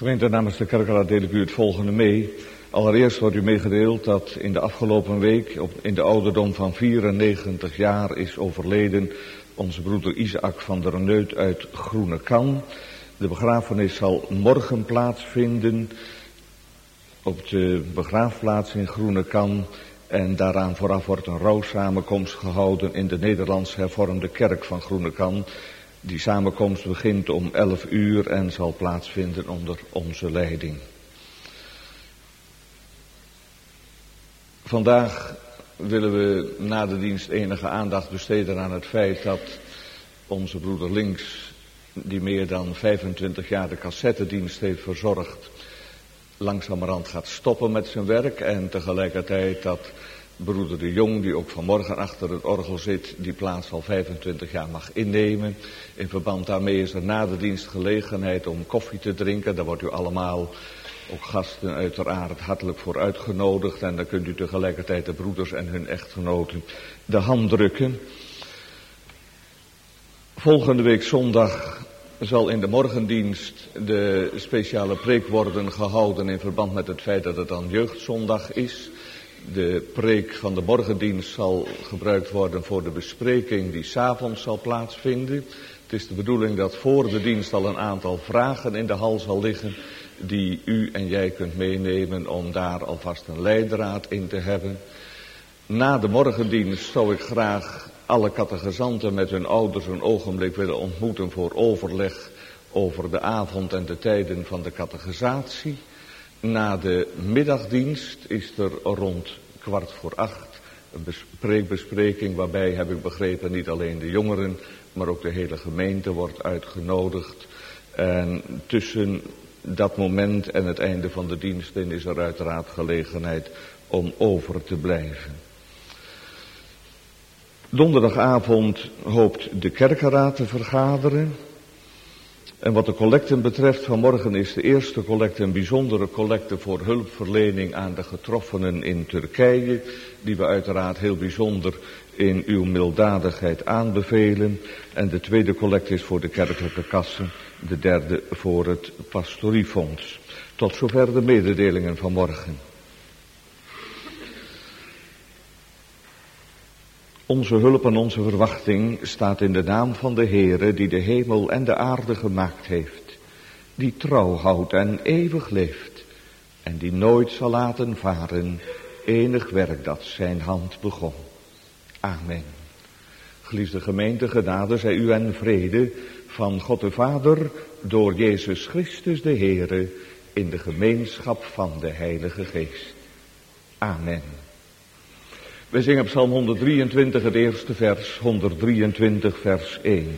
Gemeente, namens de kerkraad deel ik u het volgende mee. Allereerst wordt u meegedeeld dat in de afgelopen week in de ouderdom van 94 jaar is overleden onze broeder Isaac van der Neut uit Groenekan. De begrafenis zal morgen plaatsvinden op de begraafplaats in Groenekan. En daaraan vooraf wordt een rouwsamenkomst gehouden in de Nederlands Hervormde Kerk van Groenekan. Die samenkomst begint om 11 uur en zal plaatsvinden onder onze leiding. Vandaag willen we na de dienst enige aandacht besteden aan het feit dat onze broeder Links, die meer dan 25 jaar de cassettedienst heeft verzorgd, langzamerhand gaat stoppen met zijn werk. En tegelijkertijd dat broeder de Jong, die ook vanmorgen achter het orgel zit, die plaats al 25 jaar mag innemen. In verband daarmee is er na de dienst gelegenheid om koffie te drinken. Daar wordt u allemaal, ook gasten uiteraard, hartelijk voor uitgenodigd. En dan kunt u tegelijkertijd de broeders en hun echtgenoten de hand drukken. Volgende week zondag zal in de morgendienst de speciale preek worden gehouden in verband met het feit dat het dan jeugdzondag is. De preek van de morgendienst zal gebruikt worden voor de bespreking die 's avonds zal plaatsvinden. Het is de bedoeling dat voor de dienst al een aantal vragen in de hal zal liggen die u en jij kunt meenemen om daar alvast een leidraad in te hebben. Na de morgendienst zou ik graag alle catechizanten met hun ouders een ogenblik willen ontmoeten voor overleg over de avond en de tijden van de catechisatie. Na de middagdienst is er rond 7:15 een preekbespreking waarbij, heb ik begrepen, niet alleen de jongeren, maar ook de hele gemeente wordt uitgenodigd. En tussen dat moment en het einde van de dienst is er uiteraard gelegenheid om over te blijven. Donderdagavond hoopt de kerkenraad te vergaderen. En wat de collecten betreft, vanmorgen is de eerste collecte een bijzondere collecte voor hulpverlening aan de getroffenen in Turkije, die we uiteraard heel bijzonder in uw milddadigheid aanbevelen. En de tweede collecte is voor de kerkelijke kassen, de derde voor het pastoriefonds. Tot zover de mededelingen van morgen. Onze hulp en onze verwachting staat in de naam van de Heere, die de hemel en de aarde gemaakt heeft, die trouw houdt en eeuwig leeft, en die nooit zal laten varen enig werk dat zijn hand begon. Amen. Geliefde gemeente, genade zij u en vrede van God de Vader, door Jezus Christus de Heere, in de gemeenschap van de Heilige Geest. Amen. We zingen Psalm 123 het eerste vers, 123 vers 1.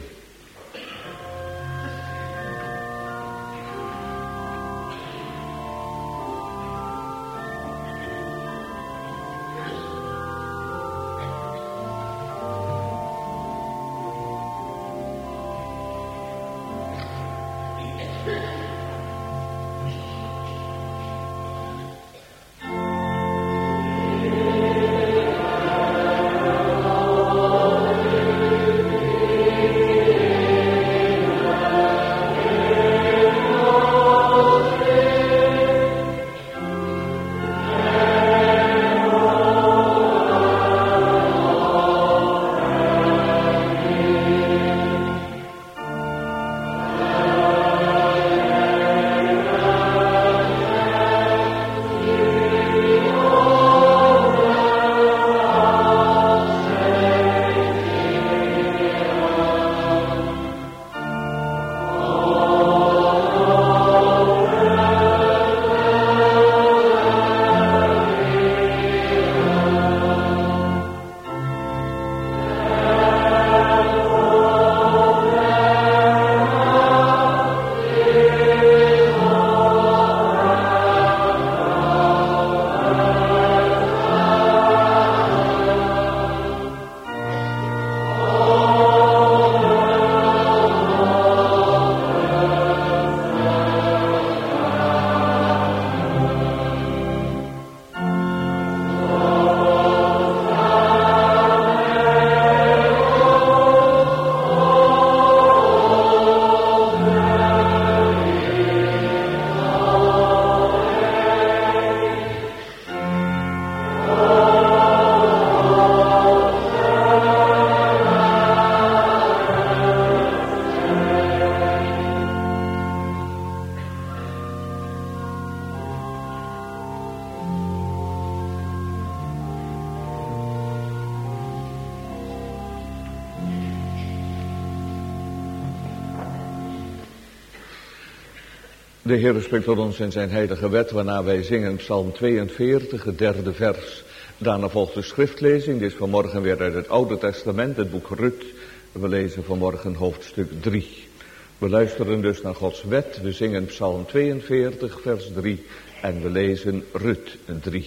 De Heer spreekt tot ons in zijn heilige wet, waarna wij zingen Psalm 42, het 3e vers. Daarna volgt de schriftlezing, dit is vanmorgen weer uit het Oude Testament, het boek Rut. We lezen vanmorgen hoofdstuk 3. We luisteren dus naar Gods wet, we zingen Psalm 42, vers 3 en we lezen Rut 3.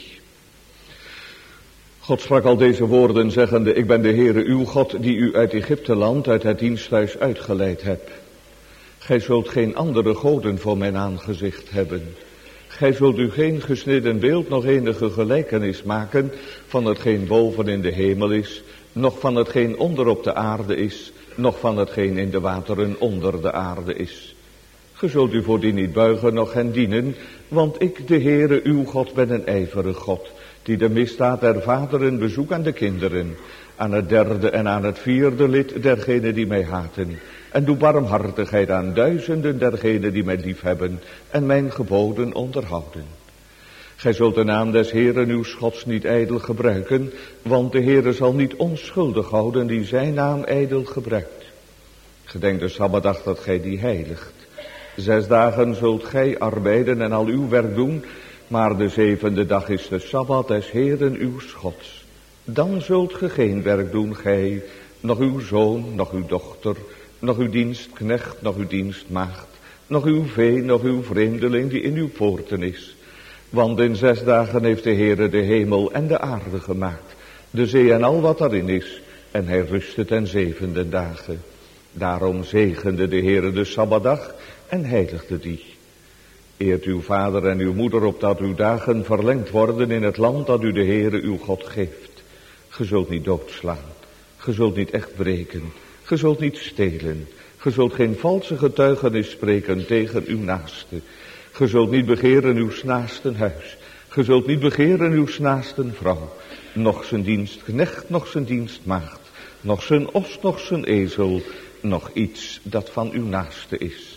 God sprak al deze woorden zeggende, ik ben de Heere uw God die u uit Egypteland, uit het diensthuis uitgeleid heb. Gij zult geen andere goden voor mijn aangezicht hebben. Gij zult u geen gesneden beeld, nog enige gelijkenis maken van hetgeen boven in de hemel is, noch van hetgeen onder op de aarde is, noch van hetgeen in de wateren onder de aarde is. Ge zult u voor die niet buigen, noch hen dienen, want ik, de Heere uw God, ben een ijverig God, die de misdaad der vaderen bezoekt aan de kinderen, aan het 3e en aan het 4e lid dergenen die mij haten. En doe barmhartigheid aan duizenden dergenen die mij liefhebben en mijn geboden onderhouden. Gij zult de naam des Heeren uw Gods niet ijdel gebruiken, want de Heere zal niet onschuldig houden die zijn naam ijdel gebruikt. Gedenk de Sabbatdag dat gij die heiligt. 6 dagen zult gij arbeiden en al uw werk doen, maar de 7e dag is de Sabbat des Heeren uw Gods. Dan zult ge geen werk doen, gij, nog uw zoon, nog uw dochter, nog uw dienstknecht, nog uw dienstmaagd, nog uw vee, nog uw vreemdeling die in uw poorten is. Want in 6 dagen heeft de Heere de hemel en de aarde gemaakt, de zee en al wat daarin is, en hij rustte ten 7e dagen. Daarom zegende de Heere de Sabbatdag en heiligde die. Eert uw vader en uw moeder opdat uw dagen verlengd worden in het land dat u de Heere uw God geeft. Ge zult niet doodslaan, ge zult niet echt breken, ge zult niet stelen, ge zult geen valse getuigenis spreken tegen uw naaste. Ge zult niet begeren uw naasten huis, ge zult niet begeren uw naasten vrouw, noch zijn dienstknecht, noch zijn dienstmaagd, noch zijn os, noch zijn ezel, noch iets dat van uw naaste is.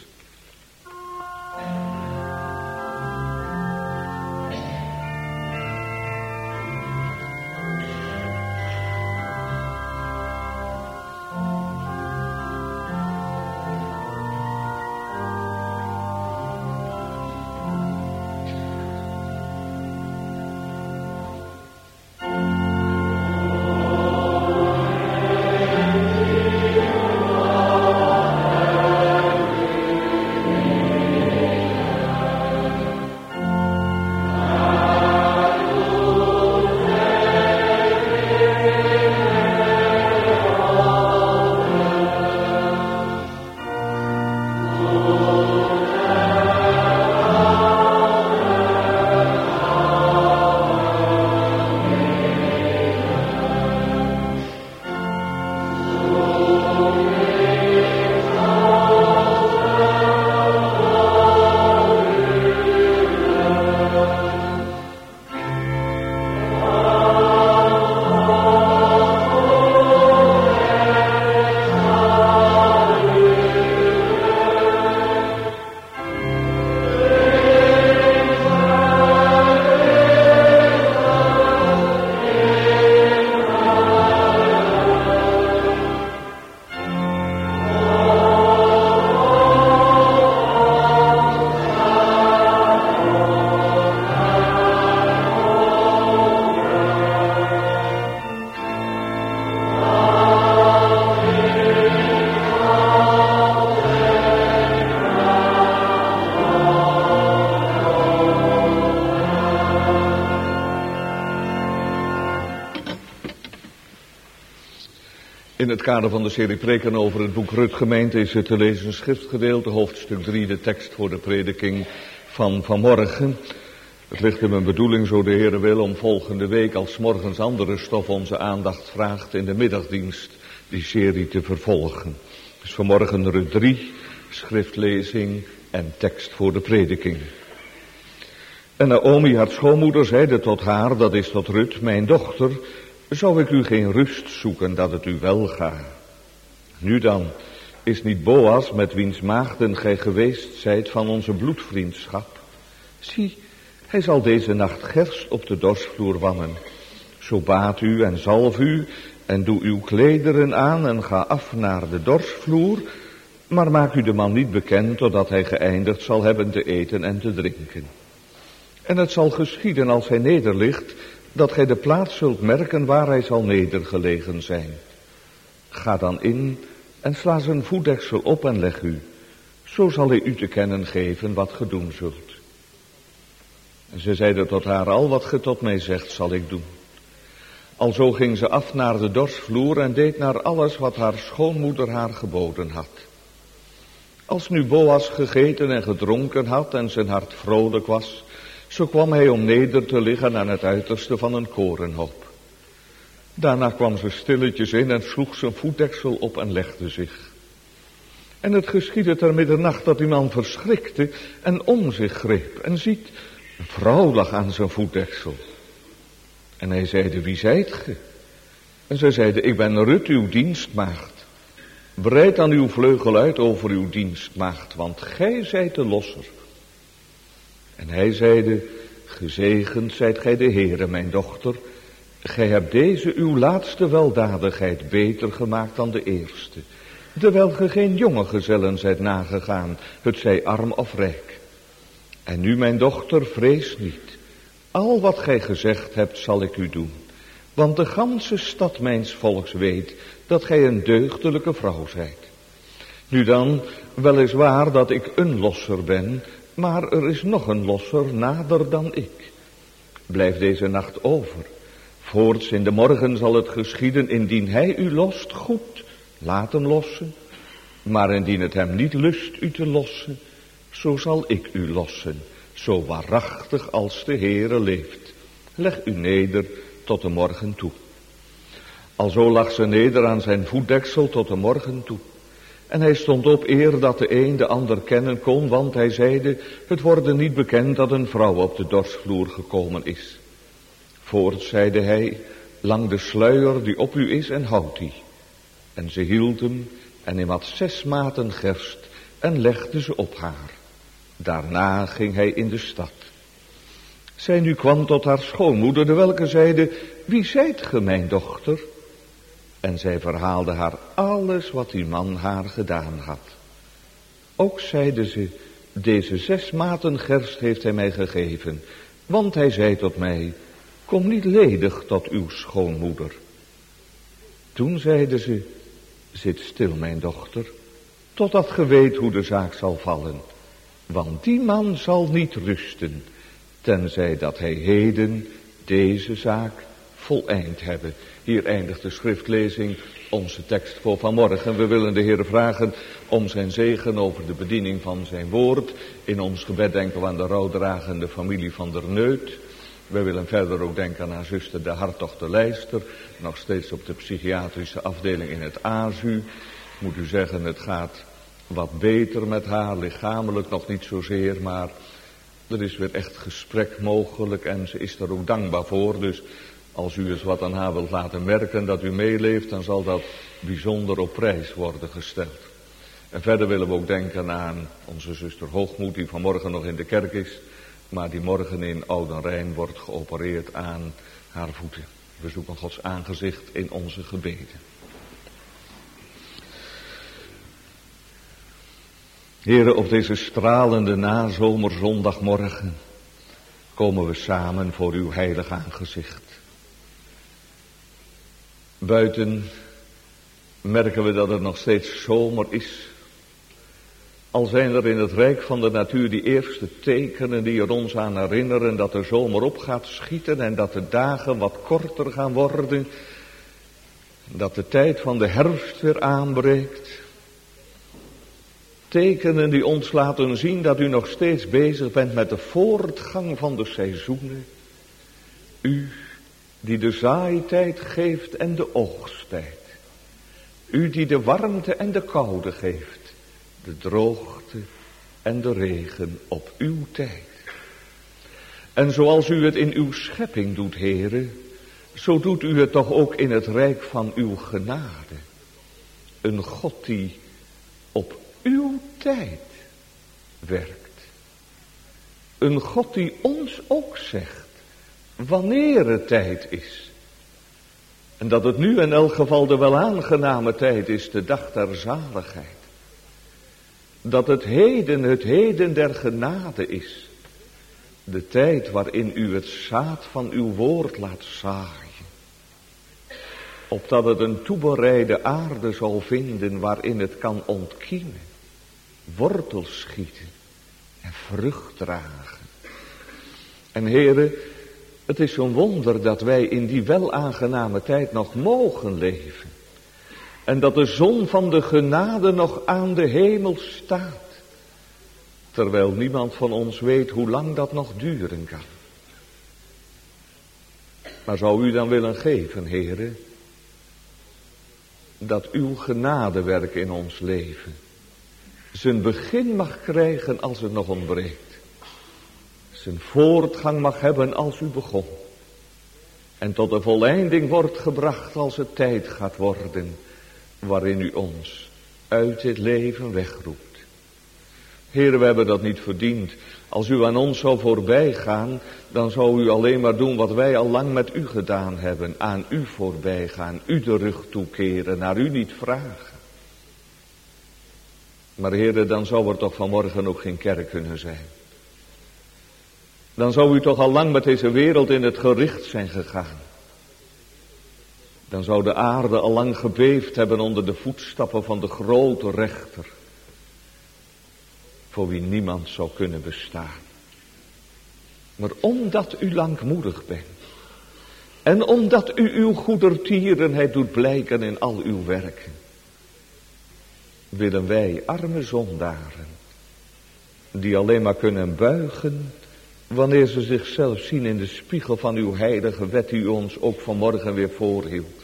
In het kader van de serie preken over het boek Rut gemeente is het te lezen schriftgedeelte, hoofdstuk 3, de tekst voor de prediking van vanmorgen. Het ligt in mijn bedoeling, zo de Heere wil, om volgende week als morgens andere stof onze aandacht vraagt in de middagdienst die serie te vervolgen. Dus vanmorgen Rut 3, schriftlezing en tekst voor de prediking. En Naomi, haar schoonmoeder, zeide tot haar, dat is tot Rut, mijn dochter, zou ik u geen rust zoeken dat het u wel gaat. Nu dan, is niet Boas, met wiens maagden gij geweest zijt van onze bloedvriendschap? Zie, hij zal deze nacht gerst op de dorsvloer wannen. Zo baat u en zalf u en doe uw klederen aan en ga af naar de dorsvloer. Maar maak u de man niet bekend totdat hij geëindigd zal hebben te eten en te drinken. En het zal geschieden als hij nederligt, dat gij de plaats zult merken waar hij zal nedergelegen zijn. Ga dan in en sla zijn voetdeksel op en leg u. Zo zal hij u te kennen geven wat ge doen zult. En ze zeiden tot haar, al wat ge tot mij zegt zal ik doen. Alzo ging ze af naar de dorsvloer en deed naar alles wat haar schoonmoeder haar geboden had. Als nu Boas gegeten en gedronken had en zijn hart vrolijk was, zo kwam hij om neder te liggen aan het uiterste van een korenhoop. Daarna kwam ze stilletjes in en sloeg zijn voetdeksel op en legde zich. En het geschiedde ter middernacht dat die man verschrikte en om zich greep en ziet, een vrouw lag aan zijn voetdeksel. En hij zeide, wie zijt ge? En zij zeide, ik ben Rut, uw dienstmaagd. Breid dan uw vleugel uit over uw dienstmaagd, want gij zijt de losser. En hij zeide, gezegend zijt gij de Heere, mijn dochter. Gij hebt deze uw laatste weldadigheid beter gemaakt dan de eerste. Terwijl ge geen jonge gezellen zijt nagegaan, het zij arm of rijk. En nu, mijn dochter, vrees niet. Al wat gij gezegd hebt, zal ik u doen. Want de ganse stad mijns volks weet dat gij een deugdelijke vrouw zijt. Nu dan, weliswaar dat ik een losser ben, maar er is nog een losser nader dan ik. Blijf deze nacht over. Voorts in de morgen zal het geschieden, indien hij u lost, goed, laat hem lossen. Maar indien het hem niet lust u te lossen, zo zal ik u lossen, zo waarachtig als de Heere leeft. Leg u neder tot de morgen toe. Alzo lag ze neder aan zijn voetdeksel tot de morgen toe. En hij stond op eer dat de een de ander kennen kon, want hij zeide, het wordt niet bekend dat een vrouw op de dorsvloer gekomen is. Voorts zeide hij, lang de sluier die op u is en houd die. En ze hield hem en hij had 6 maten gerst en legde ze op haar. Daarna ging hij in de stad. Zij nu kwam tot haar schoonmoeder, de welke zeide, wie zijt ge, mijn dochter? En zij verhaalde haar alles wat die man haar gedaan had. Ook zeide ze, deze 6 maten gerst heeft hij mij gegeven, want hij zei tot mij, kom niet ledig tot uw schoonmoeder. Toen zeide ze, zit stil, mijn dochter, totdat ge weet hoe de zaak zal vallen. Want die man zal niet rusten, tenzij dat hij heden deze zaak voleind hebben. Hier eindigt de schriftlezing, onze tekst voor vanmorgen. We willen de Heer vragen om zijn zegen over de bediening van zijn woord. In ons gebed denken we aan de rouwdragende familie van der Neut. We willen verder ook denken aan zuster de Hartog de Lijster, nog steeds op de psychiatrische afdeling in het AZU. Ik moet u zeggen, het gaat wat beter met haar, lichamelijk nog niet zozeer, maar er is weer echt gesprek mogelijk en ze is er ook dankbaar voor. Dus als u eens wat aan haar wilt laten merken dat u meeleeft, dan zal dat bijzonder op prijs worden gesteld. En verder willen we ook denken aan onze zuster Hoogmoed, die vanmorgen nog in de kerk is, maar die morgen in Oudenrijn wordt geopereerd aan haar voeten. We zoeken Gods aangezicht in onze gebeden. Heren, op deze stralende nazomerzondagmorgen komen we samen voor uw heilig aangezicht. Buiten merken we dat het nog steeds zomer is. Al zijn er in het rijk van de natuur die eerste tekenen die er ons aan herinneren dat de zomer op gaat schieten en dat de dagen wat korter gaan worden. Dat de tijd van de herfst weer aanbreekt. Tekenen die ons laten zien dat u nog steeds bezig bent met de voortgang van de seizoenen. U die de zaaitijd geeft en de oogsttijd. U die de warmte en de koude geeft. De droogte en de regen op uw tijd. En zoals u het in uw schepping doet, Heere, zo doet u het toch ook in het rijk van uw genade. Een God die op uw tijd werkt. Een God die ons ook zegt wanneer het tijd is. En dat het nu in elk geval de wel aangename tijd is, de dag der zaligheid. dat het heden der genade is. De tijd waarin u het zaad van uw woord laat zaaien. Opdat het een toebereide aarde zal vinden waarin het kan ontkiemen, wortels schieten en vrucht dragen. En Heere, het is zo'n wonder dat wij in die welaangename tijd nog mogen leven. En dat de zon van de genade nog aan de hemel staat. Terwijl niemand van ons weet hoe lang dat nog duren kan. Maar zou u dan willen geven, Heere, dat uw genadewerk in ons leven zijn begin mag krijgen als het nog ontbreekt. Zijn voortgang mag hebben als u begon. En tot de volleinding wordt gebracht als het tijd gaat worden waarin u ons uit dit leven wegroept. Heere, we hebben dat niet verdiend. Als u aan ons zou voorbij gaan, dan zou u alleen maar doen wat wij al lang met u gedaan hebben. Aan u voorbij gaan, u de rug toekeren, naar u niet vragen. Maar Heere, dan zou er toch vanmorgen ook geen kerk kunnen zijn. Dan zou u toch al lang met deze wereld in het gericht zijn gegaan. Dan zou de aarde al lang gebeefd hebben onder de voetstappen van de grote rechter. Voor wie niemand zou kunnen bestaan. Maar omdat u langmoedig bent. En omdat u uw goedertierenheid doet blijken in al uw werken. Willen wij arme zondaren. Die alleen maar kunnen buigen. Wanneer ze zichzelf zien in de spiegel van uw heilige wet. Die u ons ook vanmorgen weer voorhield.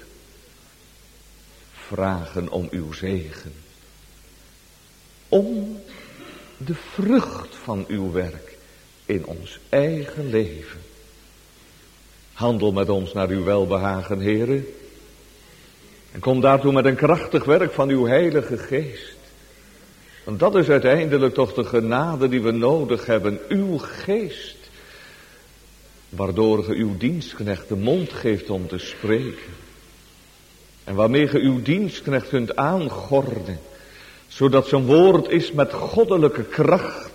Vragen om uw zegen. Om de vrucht van uw werk in ons eigen leven. Handel met ons naar uw welbehagen, Heere. En kom daartoe met een krachtig werk van uw heilige geest. Want dat is uiteindelijk toch de genade die we nodig hebben. Uw geest. Waardoor ge uw dienstknecht de mond geeft om te spreken. En waarmee ge uw dienstknecht kunt aangorden. Zodat zijn woord is met goddelijke kracht.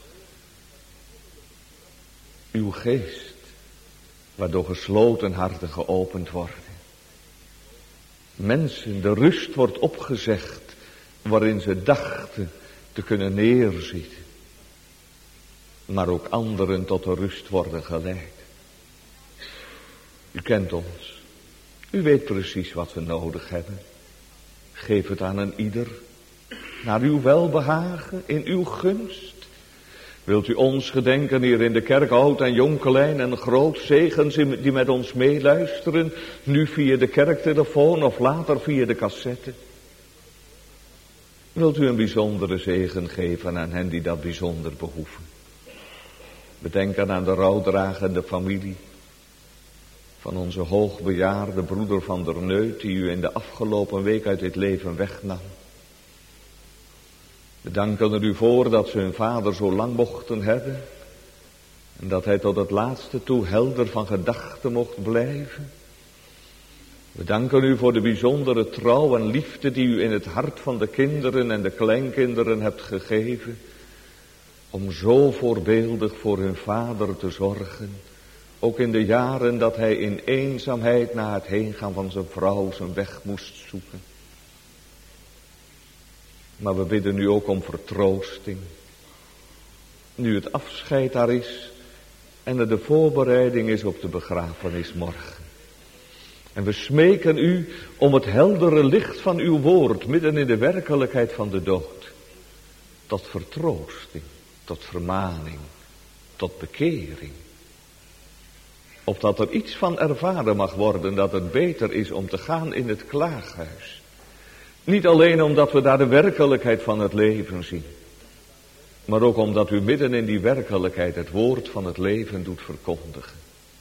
Uw geest. Waardoor gesloten harten geopend worden. Mensen, de rust wordt opgezegd. Waarin ze dachten te kunnen neerzitten. Maar ook anderen tot de rust worden geleid. U kent ons. U weet precies wat we nodig hebben. Geef het aan een ieder. Naar uw welbehagen, in uw gunst. Wilt u ons gedenken hier in de kerk, oud en jong, klein en groot, zegens die met ons meeluisteren, nu via de kerktelefoon of later via de cassette. Wilt u een bijzondere zegen geven aan hen die dat bijzonder behoeven. We denken aan de rouwdragende familie van onze hoogbejaarde broeder Van der Neut, die u in de afgelopen week uit dit leven wegnam. We danken er u voor dat ze hun vader zo lang mochten hebben. En dat hij tot het laatste toe helder van gedachten mocht blijven. We danken u voor de bijzondere trouw en liefde die u in het hart van de kinderen en de kleinkinderen hebt gegeven. Om zo voorbeeldig voor hun vader te zorgen. Ook in de jaren dat hij in eenzaamheid na het heengaan van zijn vrouw zijn weg moest zoeken. Maar we bidden nu ook om vertroosting. Nu het afscheid daar is en er de voorbereiding is op de begrafenis morgen. En we smeken u om het heldere licht van uw woord midden in de werkelijkheid van de dood. Tot vertroosting, tot vermaning, tot bekering. Opdat er iets van ervaren mag worden dat het beter is om te gaan in het klaaghuis. Niet alleen omdat we daar de werkelijkheid van het leven zien. Maar ook omdat u midden in die werkelijkheid het woord van het leven doet verkondigen.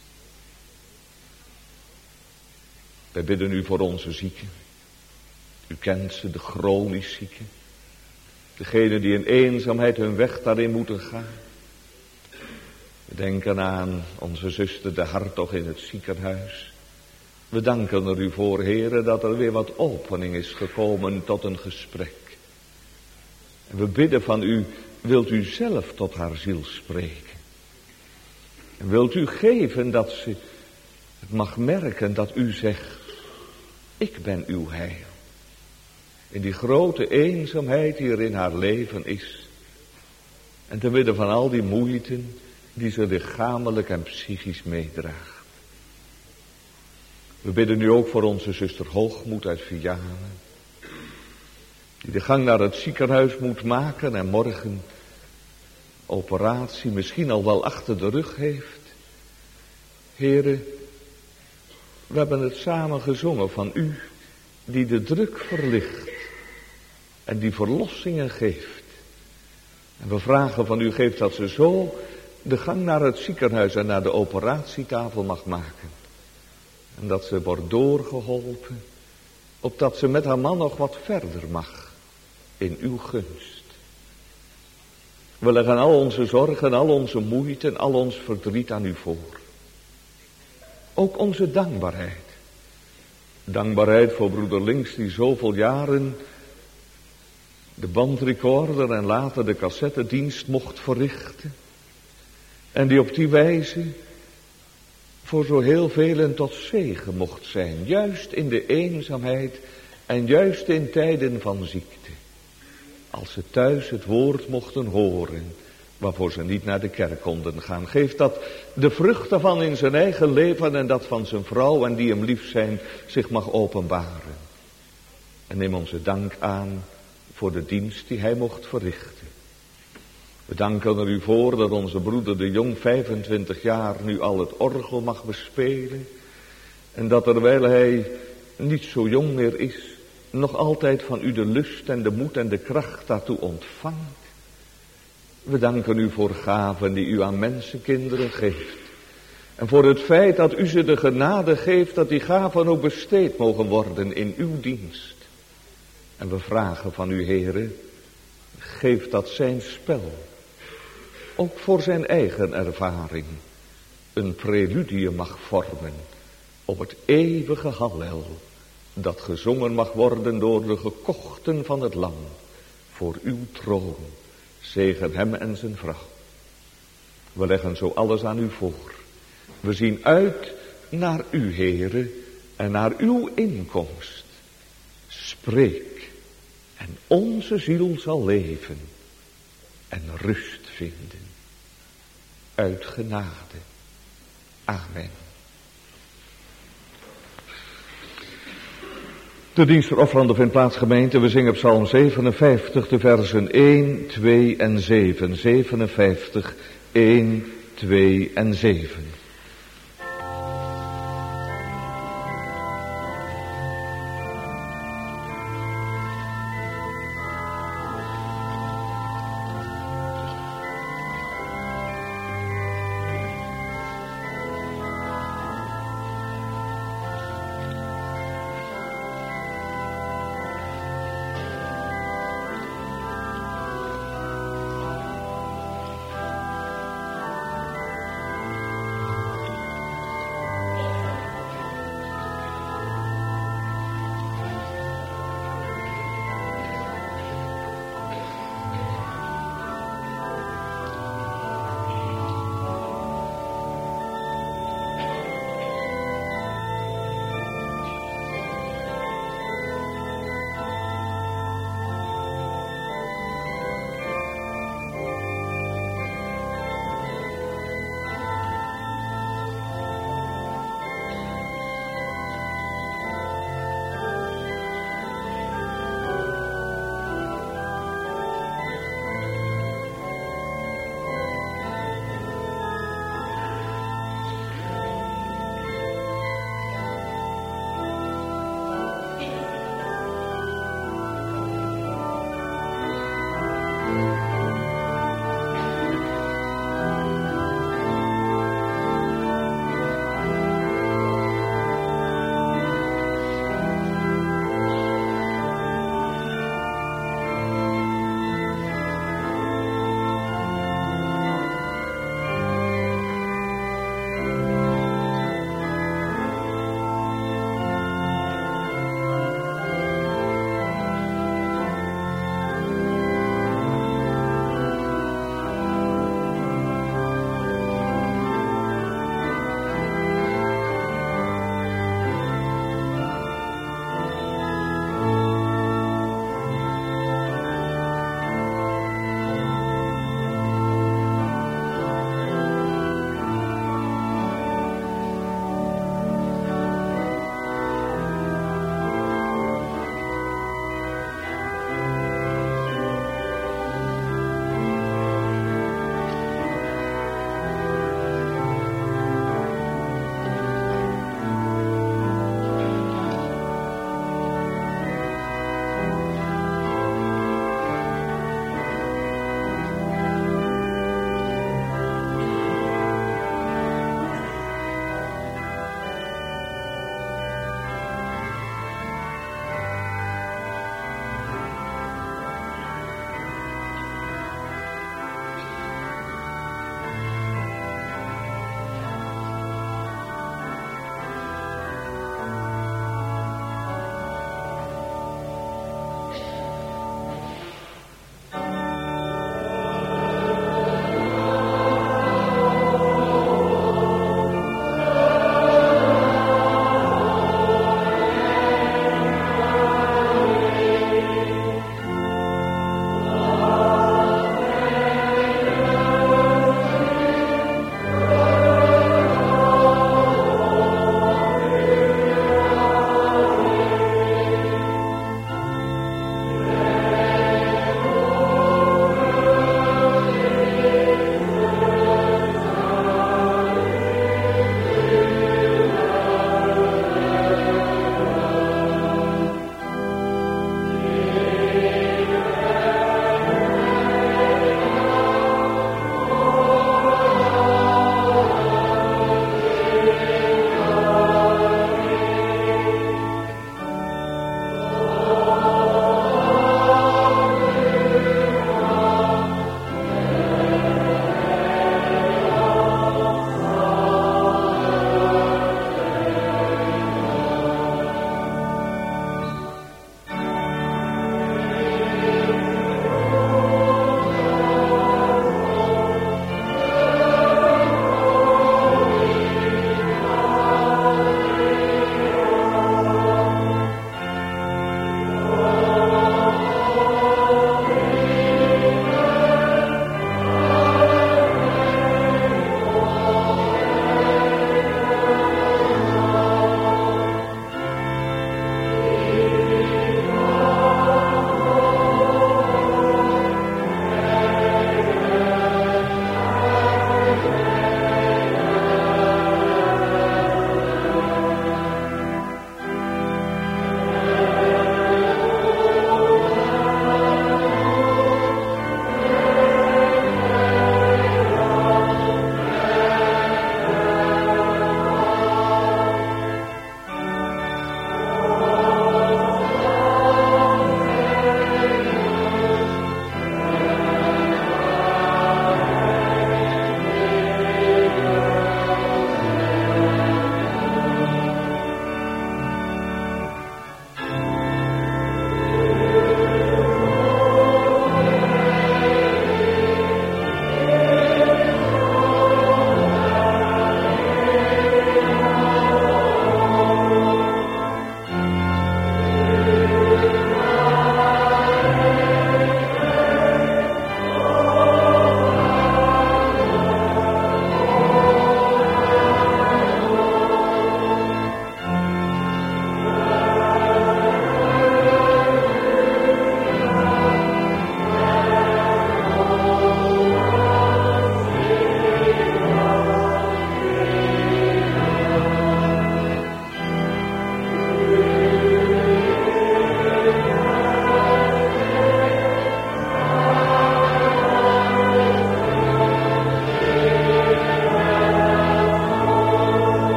Wij bidden u voor onze zieken. U kent ze, de chronisch zieken. Degenen die in eenzaamheid hun weg daarin moeten gaan. We denken aan onze zuster de Hartog in het ziekenhuis. We danken er u voor, Heere, dat er weer wat opening is gekomen tot een gesprek. En we bidden van u, wilt u zelf tot haar ziel spreken. En wilt u geven dat ze het mag merken dat u zegt, ik ben uw heil. In die grote eenzaamheid die er in haar leven is. En te midden van al die moeiten die ze lichamelijk en psychisch meedraagt. We bidden nu ook voor onze zuster Hoogmoed uit Vianen. Die de gang naar het ziekenhuis moet maken en morgen operatie misschien al wel achter de rug heeft. Heren, we hebben het samen gezongen van u die de druk verlicht en die verlossingen geeft. En we vragen van u, geeft dat ze zo de gang naar het ziekenhuis en naar de operatietafel mag maken. En dat ze wordt doorgeholpen, opdat ze met haar man nog wat verder mag in uw gunst. We leggen al onze zorgen, al onze moeite en al ons verdriet aan u voor. Ook onze dankbaarheid. Dankbaarheid voor broeder Links die zoveel jaren de bandrecorder en later de cassettedienst mocht verrichten. En die op die wijze voor zo heel velen tot zegen mocht zijn. Juist in de eenzaamheid en juist in tijden van ziekte. Als ze thuis het woord mochten horen, waarvoor ze niet naar de kerk konden gaan. Geef dat de vrucht daarvan in zijn eigen leven en dat van zijn vrouw en die hem lief zijn zich mag openbaren. En neem onze dank aan voor de dienst die hij mocht verrichten. We danken er u voor dat onze broeder de Jong 25 jaar nu al het orgel mag bespelen. En dat terwijl hij niet zo jong meer is, nog altijd van u de lust en de moed en de kracht daartoe ontvangt. We danken u voor gaven die u aan mensenkinderen geeft. En voor het feit dat u ze de genade geeft dat die gaven ook besteed mogen worden in uw dienst. En we vragen van u, Heere, geef dat zijn spel, ook voor zijn eigen ervaring, een preludie mag vormen op het eeuwige hallel, dat gezongen mag worden door de gekochten van het lam, voor uw troon. Zegen hem en zijn vrouw. We leggen zo alles aan u voor. We zien uit naar u, Heere, en naar uw inkomst. Spreek, en onze ziel zal leven en rust vinden. Uit genade. Amen. De dienst der offeranden vindt plaats, gemeente. We zingen Psalm 57, de versen 1, 2 en 7. 57, 1, 2 en 7.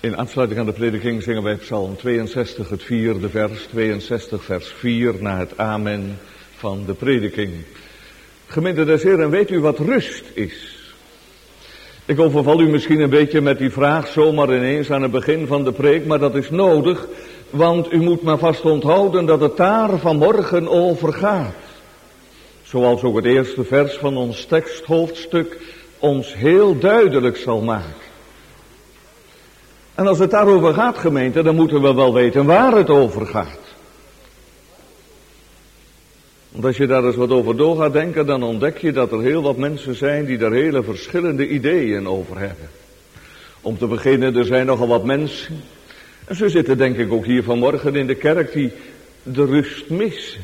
In aansluiting aan de prediking zingen wij Psalm 62, het 4e vers, 62 vers 4, na het amen van de prediking. Gemeente des Heren, weet u wat rust is? Ik overval u misschien een beetje met die vraag zomaar ineens aan het begin van de preek, maar dat is nodig, want u moet maar vast onthouden dat het daar vanmorgen over gaat. Zoals ook het eerste vers van ons teksthoofdstuk ons heel duidelijk zal maken. En als het daarover gaat, gemeente, dan moeten we wel weten waar het over gaat. Want als je daar eens wat over door gaat denken, dan ontdek je dat er heel wat mensen zijn die daar hele verschillende ideeën over hebben. Om te beginnen, er zijn nogal wat mensen, en ze zitten denk ik ook hier vanmorgen in de kerk, die de rust missen.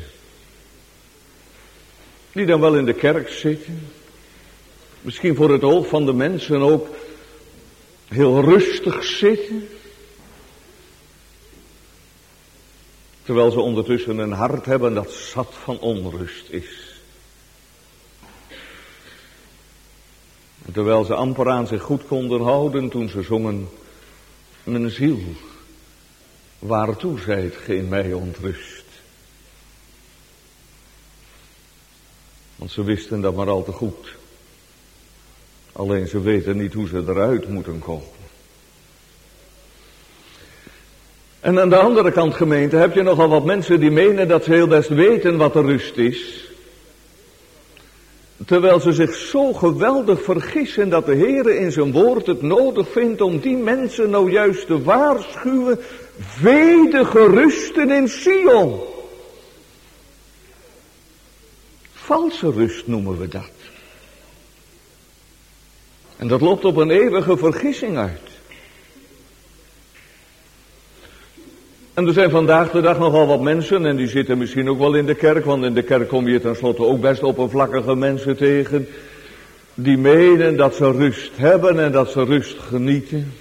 Die dan wel in de kerk zitten, misschien voor het oog van de mensen ook heel rustig zitten, terwijl ze ondertussen een hart hebben dat zat van onrust is. En terwijl ze amper aan zich goed konden houden toen ze zongen, mijn ziel, waartoe zijt ge in mij ontrust? Want ze wisten dat maar al te goed. Alleen ze weten niet hoe ze eruit moeten komen. En aan de andere kant, gemeente, heb je nogal wat mensen die menen dat ze heel best weten wat de rust is. Terwijl ze zich zo geweldig vergissen dat de Heere in zijn woord het nodig vindt om die mensen nou juist te waarschuwen. Wee de gerusten in Sion. Valse rust noemen we dat. En dat loopt op een eeuwige vergissing uit. En er zijn vandaag de dag nogal wat mensen, en die zitten misschien ook wel in de kerk, want in de kerk kom je tenslotte ook best oppervlakkige mensen tegen, die menen dat ze rust hebben en dat ze rust genieten.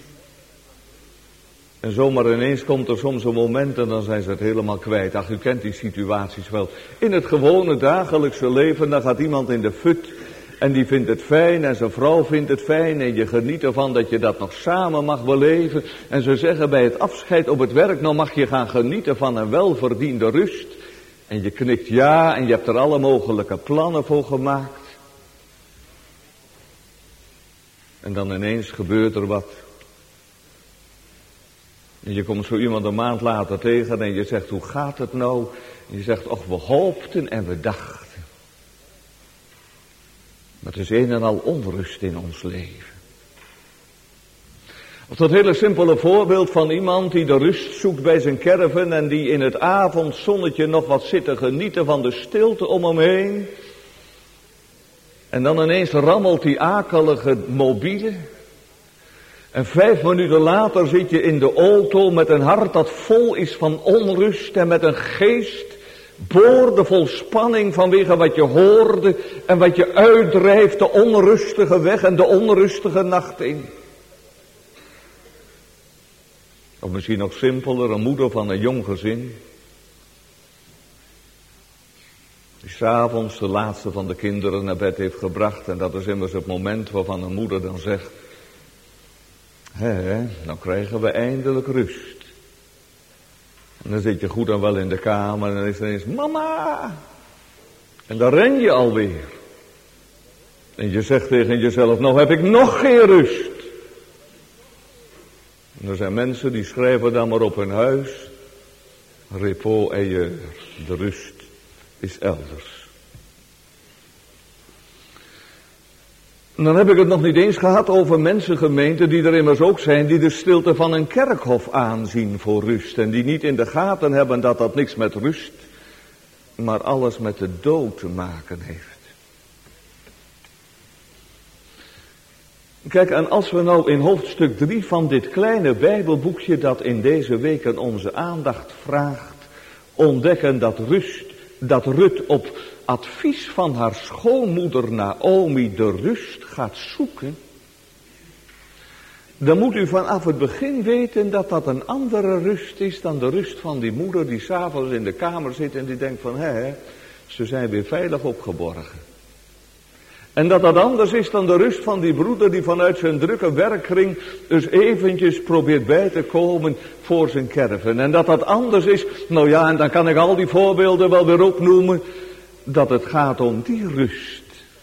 En zomaar ineens komt er soms een moment en dan zijn ze het helemaal kwijt. Ach, u kent die situaties wel. In het gewone dagelijkse leven, dan gaat iemand in de fut en die vindt het fijn en zijn vrouw vindt het fijn en je geniet ervan dat je dat nog samen mag beleven. En ze zeggen bij het afscheid op het werk, nou mag je gaan genieten van een welverdiende rust. En je knikt ja en je hebt er alle mogelijke plannen voor gemaakt. En dan ineens gebeurt er wat. En je komt zo iemand een maand later tegen en je zegt, hoe gaat het nou? En je zegt, och, we hoopten en we dachten. Maar het is een en al onrust in ons leven. Of dat hele simpele voorbeeld van iemand die de rust zoekt bij zijn caravan en die in het avondzonnetje nog wat zit te genieten van de stilte om hem heen. En dan ineens rammelt die akelige mobiele. En 5 minuten later zit je in de auto met een hart dat vol is van onrust en met een geest boordevol spanning vanwege wat je hoorde en wat je uitdrijft de onrustige weg en de onrustige nacht in. Of misschien nog simpeler, een moeder van een jong gezin, die 's avonds de laatste van de kinderen naar bed heeft gebracht. En dat is immers het moment waarvan een moeder dan zegt, nou krijgen we eindelijk rust. En dan zit je goed en wel in de kamer en dan is er ineens, mama! En dan ren je alweer. En je zegt tegen jezelf, nou heb ik nog geen rust. En er zijn mensen die schrijven dan maar op hun huis, repos ailleurs, de rust is elders. En dan heb ik het nog niet eens gehad over mensengemeenten die er immers ook zijn, die de stilte van een kerkhof aanzien voor rust. En die niet in de gaten hebben dat dat niks met rust, maar alles met de dood te maken heeft. Kijk, en als we nou in hoofdstuk 3 van dit kleine Bijbelboekje dat in deze weken onze aandacht vraagt, ontdekken dat Rut op advies van haar schoonmoeder Naomi de rust gaat zoeken, dan moet u vanaf het begin weten dat dat een andere rust is dan de rust van die moeder die 's avonds in de kamer zit en die denkt van, ze zijn weer veilig opgeborgen. En dat anders is dan de rust van die broeder die vanuit zijn drukke werkkring dus eventjes probeert bij te komen voor zijn kerven. En dat anders is, nou ja, en dan kan ik al die voorbeelden wel weer opnoemen, dat het gaat om die rust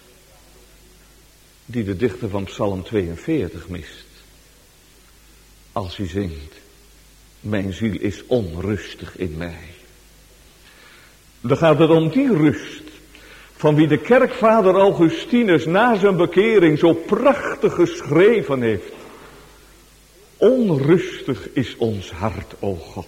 die de dichter van Psalm 42 mist. Als hij zingt, mijn ziel is onrustig in mij. Dan gaat het om die rust van wie de kerkvader Augustinus na zijn bekering zo prachtig geschreven heeft. Onrustig is ons hart, o God.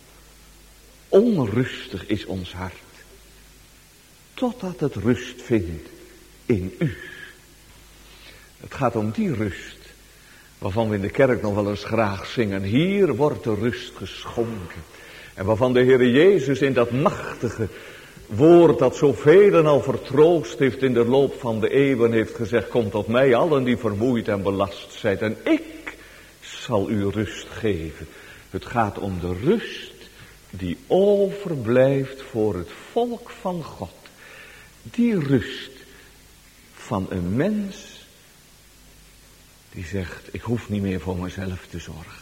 Onrustig is ons hart. Totdat het rust vindt in u. Het gaat om die rust waarvan we in de kerk nog wel eens graag zingen. Hier wordt de rust geschonken. En waarvan de Heer Jezus in dat machtige woord dat zoveel al vertroost heeft in de loop van de eeuwen heeft gezegd, kom tot mij allen die vermoeid en belast zijn en ik zal u rust geven. Het gaat om de rust die overblijft voor het volk van God. Die rust van een mens die zegt, ik hoef niet meer voor mezelf te zorgen.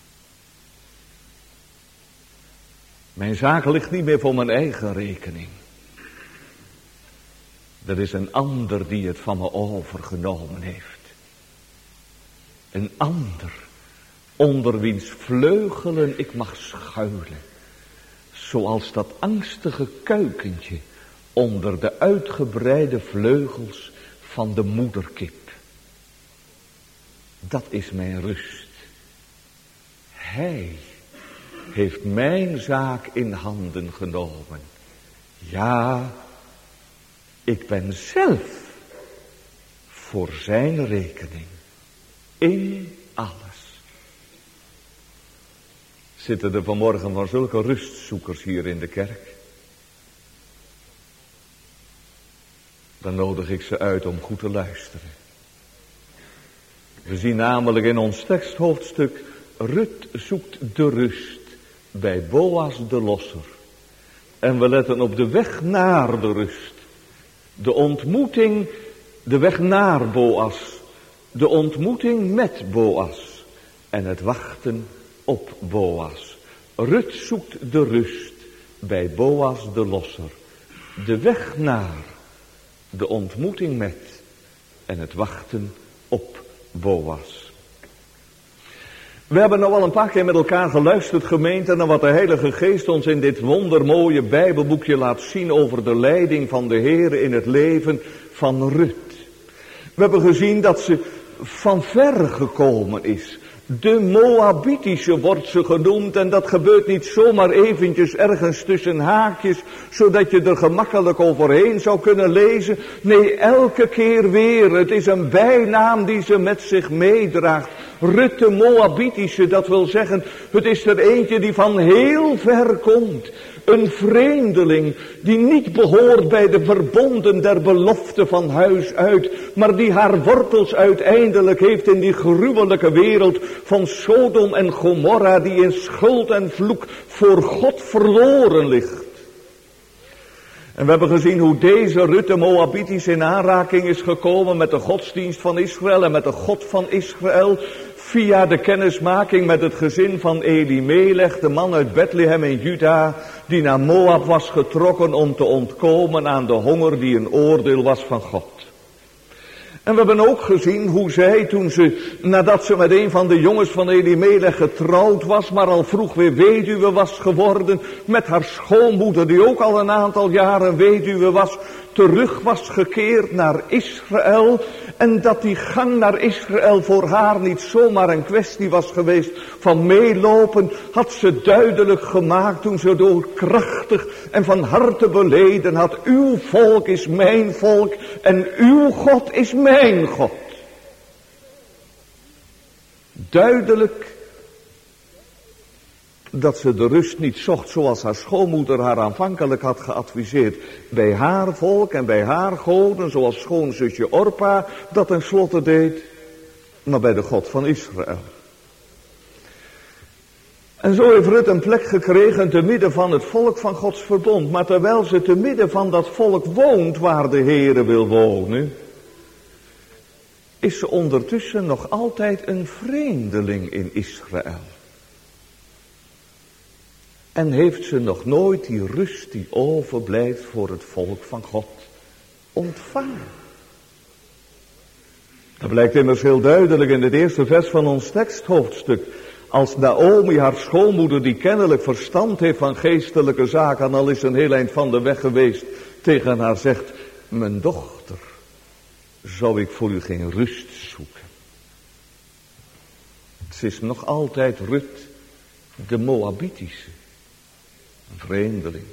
Mijn zaak ligt niet meer voor mijn eigen rekening. Er is een ander die het van me overgenomen heeft. Een ander onder wiens vleugelen ik mag schuilen. Zoals dat angstige kuikentje onder de uitgebreide vleugels van de moederkip. Dat is mijn rust. Hij heeft mijn zaak in handen genomen. Ja, ik ben zelf voor zijn rekening in alles. Zitten er vanmorgen van zulke rustzoekers hier in de kerk? Dan nodig ik ze uit om goed te luisteren. We zien namelijk in ons teksthoofdstuk, Rut zoekt de rust bij Boas de losser. En we letten op de weg naar de rust. De ontmoeting, de weg naar Boas. De ontmoeting met Boas. En het wachten op Boas. Rut zoekt de rust bij Boas de losser. De weg naar, de ontmoeting met en het wachten op Boas. We hebben nog wel een paar keer met elkaar geluisterd, gemeente, naar wat de Heilige Geest ons in dit wondermooie Bijbelboekje laat zien over de leiding van de Heer in het leven van Rut. We hebben gezien dat ze van ver gekomen is. De Moabitische wordt ze genoemd en dat gebeurt niet zomaar eventjes ergens tussen haakjes, zodat je er gemakkelijk overheen zou kunnen lezen. Nee, elke keer weer. Het is een bijnaam die ze met zich meedraagt. Rut de Moabitische, dat wil zeggen, het is er eentje die van heel ver komt. Een vreemdeling die niet behoort bij de verbonden der belofte van huis uit, maar die haar wortels uiteindelijk heeft in die gruwelijke wereld van Sodom en Gomorra, die in schuld en vloek voor God verloren ligt. En we hebben gezien hoe deze Rut de Moabitisch in aanraking is gekomen met de godsdienst van Israël en met de God van Israël. Via de kennismaking met het gezin van Elimelech, de man uit Bethlehem in Juda, die naar Moab was getrokken om te ontkomen aan de honger die een oordeel was van God. En we hebben ook gezien hoe zij, nadat ze met een van de jongens van Elimelech getrouwd was, maar al vroeg weer weduwe was geworden, met haar schoonmoeder, die ook al een aantal jaren weduwe was, terug was gekeerd naar Israël. En dat die gang naar Israël voor haar niet zomaar een kwestie was geweest van meelopen, had ze duidelijk gemaakt toen ze door krachtig en van harte beleden had. Uw volk is mijn volk en uw God is mijn God. Duidelijk dat ze de rust niet zocht zoals haar schoonmoeder haar aanvankelijk had geadviseerd. Bij haar volk en bij haar goden, zoals schoonzusje Orpa dat tenslotte deed, maar bij de God van Israël. En zo heeft Rut een plek gekregen te midden van het volk van Gods verbond. Maar terwijl ze te midden van dat volk woont waar de Heere wil wonen, is ze ondertussen nog altijd een vreemdeling in Israël. En heeft ze nog nooit die rust die overblijft voor het volk van God ontvangen. Dat blijkt immers heel duidelijk in het eerste vers van ons teksthoofdstuk. Als Naomi, haar schoonmoeder, die kennelijk verstand heeft van geestelijke zaken, al is een heel eind van de weg geweest, tegen haar zegt: mijn dochter, zou ik voor u geen rust zoeken? Ze is nog altijd Rut, de Moabitische, een vreemdeling.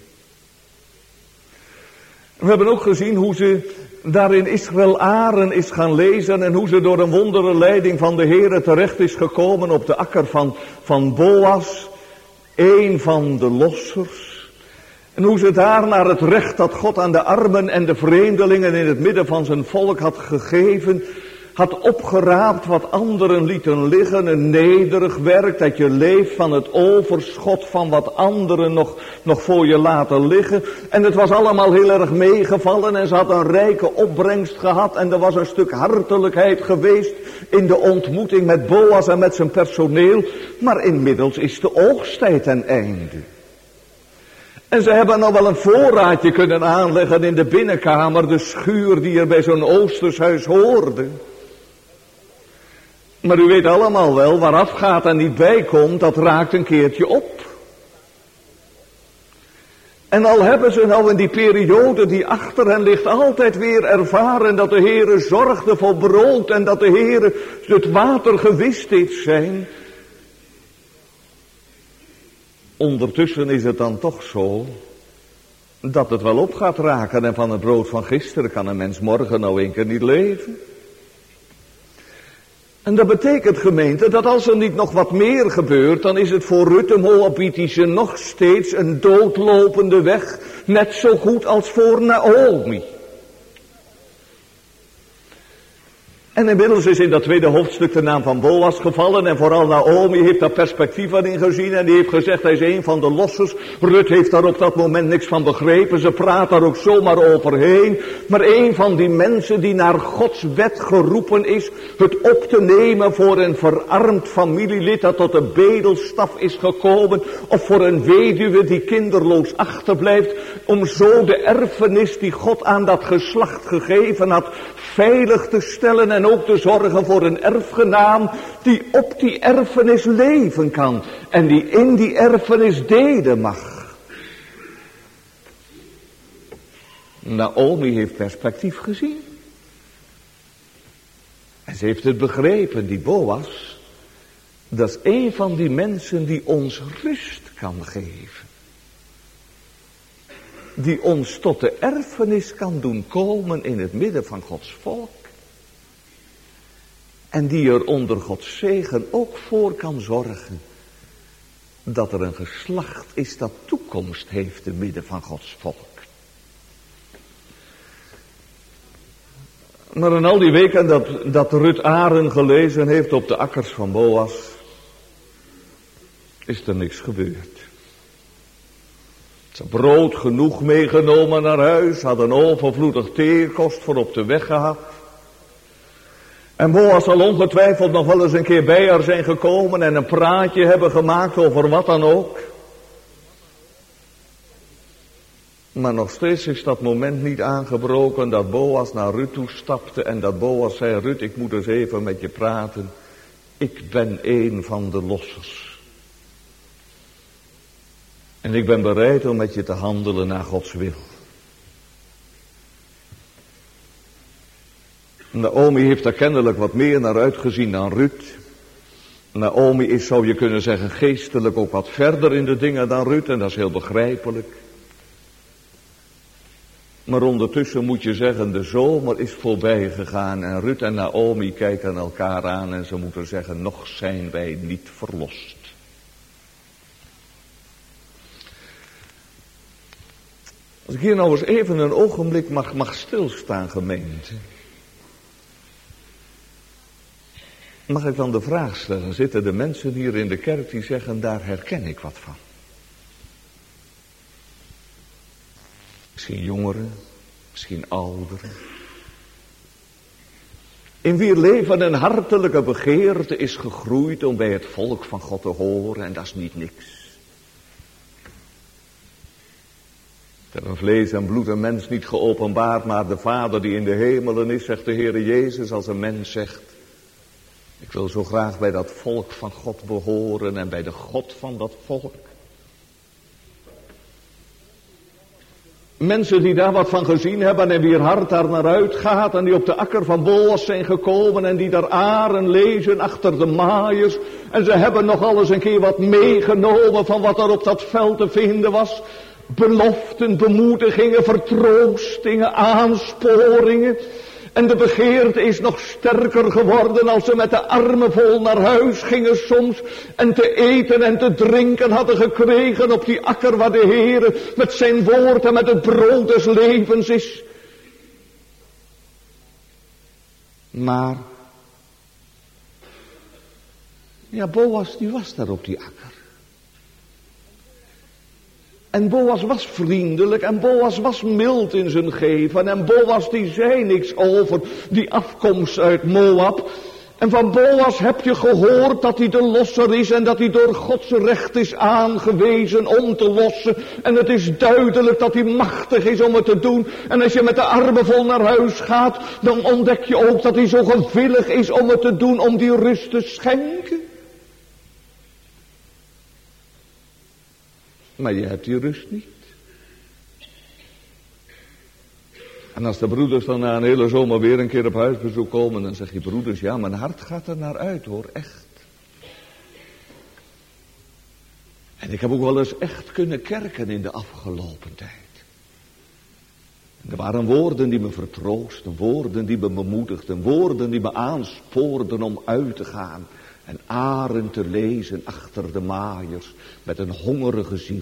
We hebben ook gezien hoe ze daar in Israël Aren is gaan lezen en hoe ze door een wondere leiding van de Heere terecht is gekomen op de akker van Boas, een van de lossers. En hoe ze daar naar het recht dat God aan de armen en de vreemdelingen in het midden van zijn volk had gegeven, had opgeraapt wat anderen lieten liggen, een nederig werk, dat je leeft van het overschot van wat anderen nog voor je laten liggen. En het was allemaal heel erg meegevallen en ze had een rijke opbrengst gehad en er was een stuk hartelijkheid geweest in de ontmoeting met Boas en met zijn personeel. Maar inmiddels is de oogsttijd ten einde. En ze hebben nog wel een voorraadje kunnen aanleggen in de binnenkamer, de schuur die er bij zo'n Oostershuis hoorde. Maar u weet allemaal wel, waaraf gaat en niet bijkomt, dat raakt een keertje op. En al hebben ze nou in die periode die achter hen ligt altijd weer ervaren dat de Heere zorgde voor brood en dat de Heere het water gewist deed zijn. Ondertussen is het dan toch zo dat het wel op gaat raken en van het brood van gisteren kan een mens morgen nou een keer niet leven. En dat betekent, gemeente, dat als er niet nog wat meer gebeurt, dan is het voor Rut de Moabitische nog steeds een doodlopende weg, net zo goed als voor Naomi. En inmiddels is in dat tweede hoofdstuk de naam van Boas gevallen en vooral Naomi heeft daar perspectief aan ingezien en die heeft gezegd hij is een van de lossers. Rut heeft daar op dat moment niks van begrepen, ze praat daar ook zomaar overheen. Maar een van die mensen die naar Gods wet geroepen is, het op te nemen voor een verarmd familielid dat tot een bedelstaf is gekomen, of voor een weduwe die kinderloos achterblijft, om zo de erfenis die God aan dat geslacht gegeven had, veilig te stellen en ook te zorgen voor een erfgenaam die op die erfenis leven kan en die in die erfenis delen mag. Naomi heeft perspectief gezien. En ze heeft het begrepen, die Boas, dat is een van die mensen die ons rust kan geven. Die ons tot de erfenis kan doen komen in het midden van Gods volk. En die er onder Gods zegen ook voor kan zorgen dat er een geslacht is dat toekomst heeft te midden van Gods volk. Maar in al die weken dat Rut Aren gelezen heeft op de akkers van Boas, is er niks gebeurd. Ze had brood genoeg meegenomen naar huis, had een overvloedig teerkost voor op de weg gehad. En Boas zal ongetwijfeld nog wel eens een keer bij haar zijn gekomen en een praatje hebben gemaakt over wat dan ook. Maar nog steeds is dat moment niet aangebroken dat Boas naar Rut toe stapte en dat Boas zei: Rut, ik moet eens even met je praten. Ik ben een van de lossers. En ik ben bereid om met je te handelen naar Gods wil. Naomi heeft daar kennelijk wat meer naar uitgezien dan Rut. Naomi is, zou je kunnen zeggen, geestelijk ook wat verder in de dingen dan Rut en dat is heel begrijpelijk. Maar ondertussen moet je zeggen, de zomer is voorbij gegaan en Rut en Naomi kijken elkaar aan en ze moeten zeggen, nog zijn wij niet verlost. Als ik hier nou eens even een ogenblik mag stilstaan, gemeente. Mag ik dan de vraag stellen, zitten de mensen hier in de kerk die zeggen, daar herken ik wat van? Misschien jongeren, misschien ouderen. In wier leven een hartelijke begeerte is gegroeid om bij het volk van God te horen, en dat is niet niks. Ter vlees en bloed een mens niet geopenbaard, maar de Vader die in de hemelen is, zegt de Heere Jezus, als een mens zegt: ik wil zo graag bij dat volk van God behoren en bij de God van dat volk. Mensen die daar wat van gezien hebben en wier hart daar naar uitgaat en die op de akker van Boas zijn gekomen en die daar aren lezen achter de maaiers. En ze hebben nog alles een keer wat meegenomen van wat er op dat veld te vinden was. Beloften, bemoedigingen, vertroostingen, aansporingen. En de begeerte is nog sterker geworden als ze met de armen vol naar huis gingen soms. En te eten en te drinken hadden gekregen op die akker waar de Heere met zijn woord en met het brood des levens is. Maar, ja, Boas die was daar op die akker. En Boas was vriendelijk en Boas was mild in zijn geven. En Boas die zei niks over die afkomst uit Moab. En van Boas heb je gehoord dat hij de losser is en dat hij door Gods recht is aangewezen om te lossen. En het is duidelijk dat hij machtig is om het te doen. En als je met de armen vol naar huis gaat, dan ontdek je ook dat hij zo gewillig is om het te doen, om die rust te schenken. Maar je hebt die rust niet. En als de broeders dan na een hele zomer weer een keer op huisbezoek komen, dan zeg je: broeders, ja, mijn hart gaat er naar uit hoor, echt. En ik heb ook wel eens echt kunnen kerken in de afgelopen tijd. En er waren woorden die me vertroosten, woorden die me bemoedigden, woorden die me aanspoorden om uit te gaan. En aren te lezen achter de maaiers met een hongerige ziel.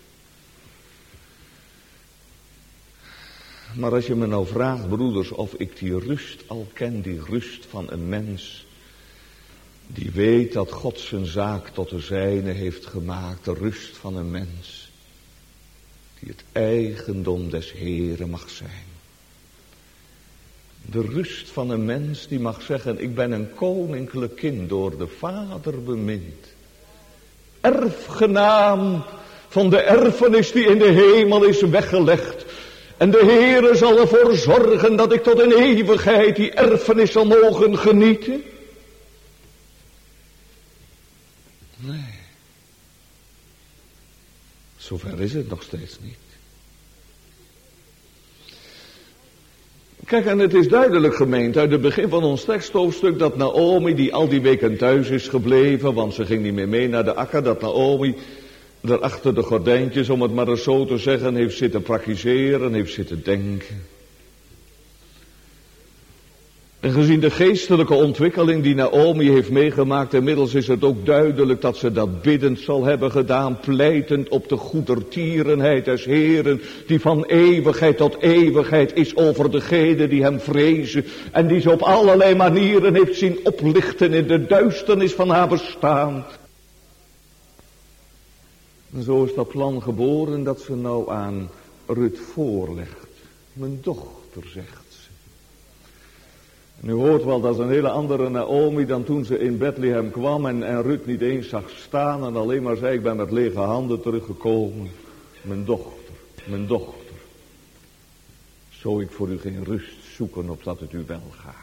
Maar als je me nou vraagt, broeders, of ik die rust al ken, die rust van een mens die weet dat God zijn zaak tot de zijne heeft gemaakt, de rust van een mens die het eigendom des Heeren mag zijn. De rust van een mens die mag zeggen: ik ben een koninklijk kind, door de Vader bemind. Erfgenaam van de erfenis die in de hemel is weggelegd. En de Heere zal ervoor zorgen dat ik tot in eeuwigheid die erfenis zal mogen genieten. Nee. Zover is het nog steeds niet. Kijk, en het is duidelijk, gemeente, uit het begin van ons teksthoofdstuk, dat Naomi, die al die weken thuis is gebleven, want ze ging niet meer mee naar de akker, dat Naomi daar achter de gordijntjes, om het maar eens zo te zeggen, heeft zitten praktiseren, heeft zitten denken. En gezien de geestelijke ontwikkeling die Naomi heeft meegemaakt, inmiddels is het ook duidelijk dat ze dat biddend zal hebben gedaan, pleitend op de goedertierenheid des Heeren, die van eeuwigheid tot eeuwigheid is over degenen die hem vrezen, en die ze op allerlei manieren heeft zien oplichten in de duisternis van haar bestaan. En zo is dat plan geboren dat ze nou aan Rut voorlegt. Mijn dochter, zegt ze. En u hoort wel, dat is een hele andere Naomi dan toen ze in Bethlehem kwam en Rut niet eens zag staan en alleen maar zei: ik ben met lege handen teruggekomen. Mijn dochter. Zou ik voor u geen rust zoeken, opdat het u wel gaat.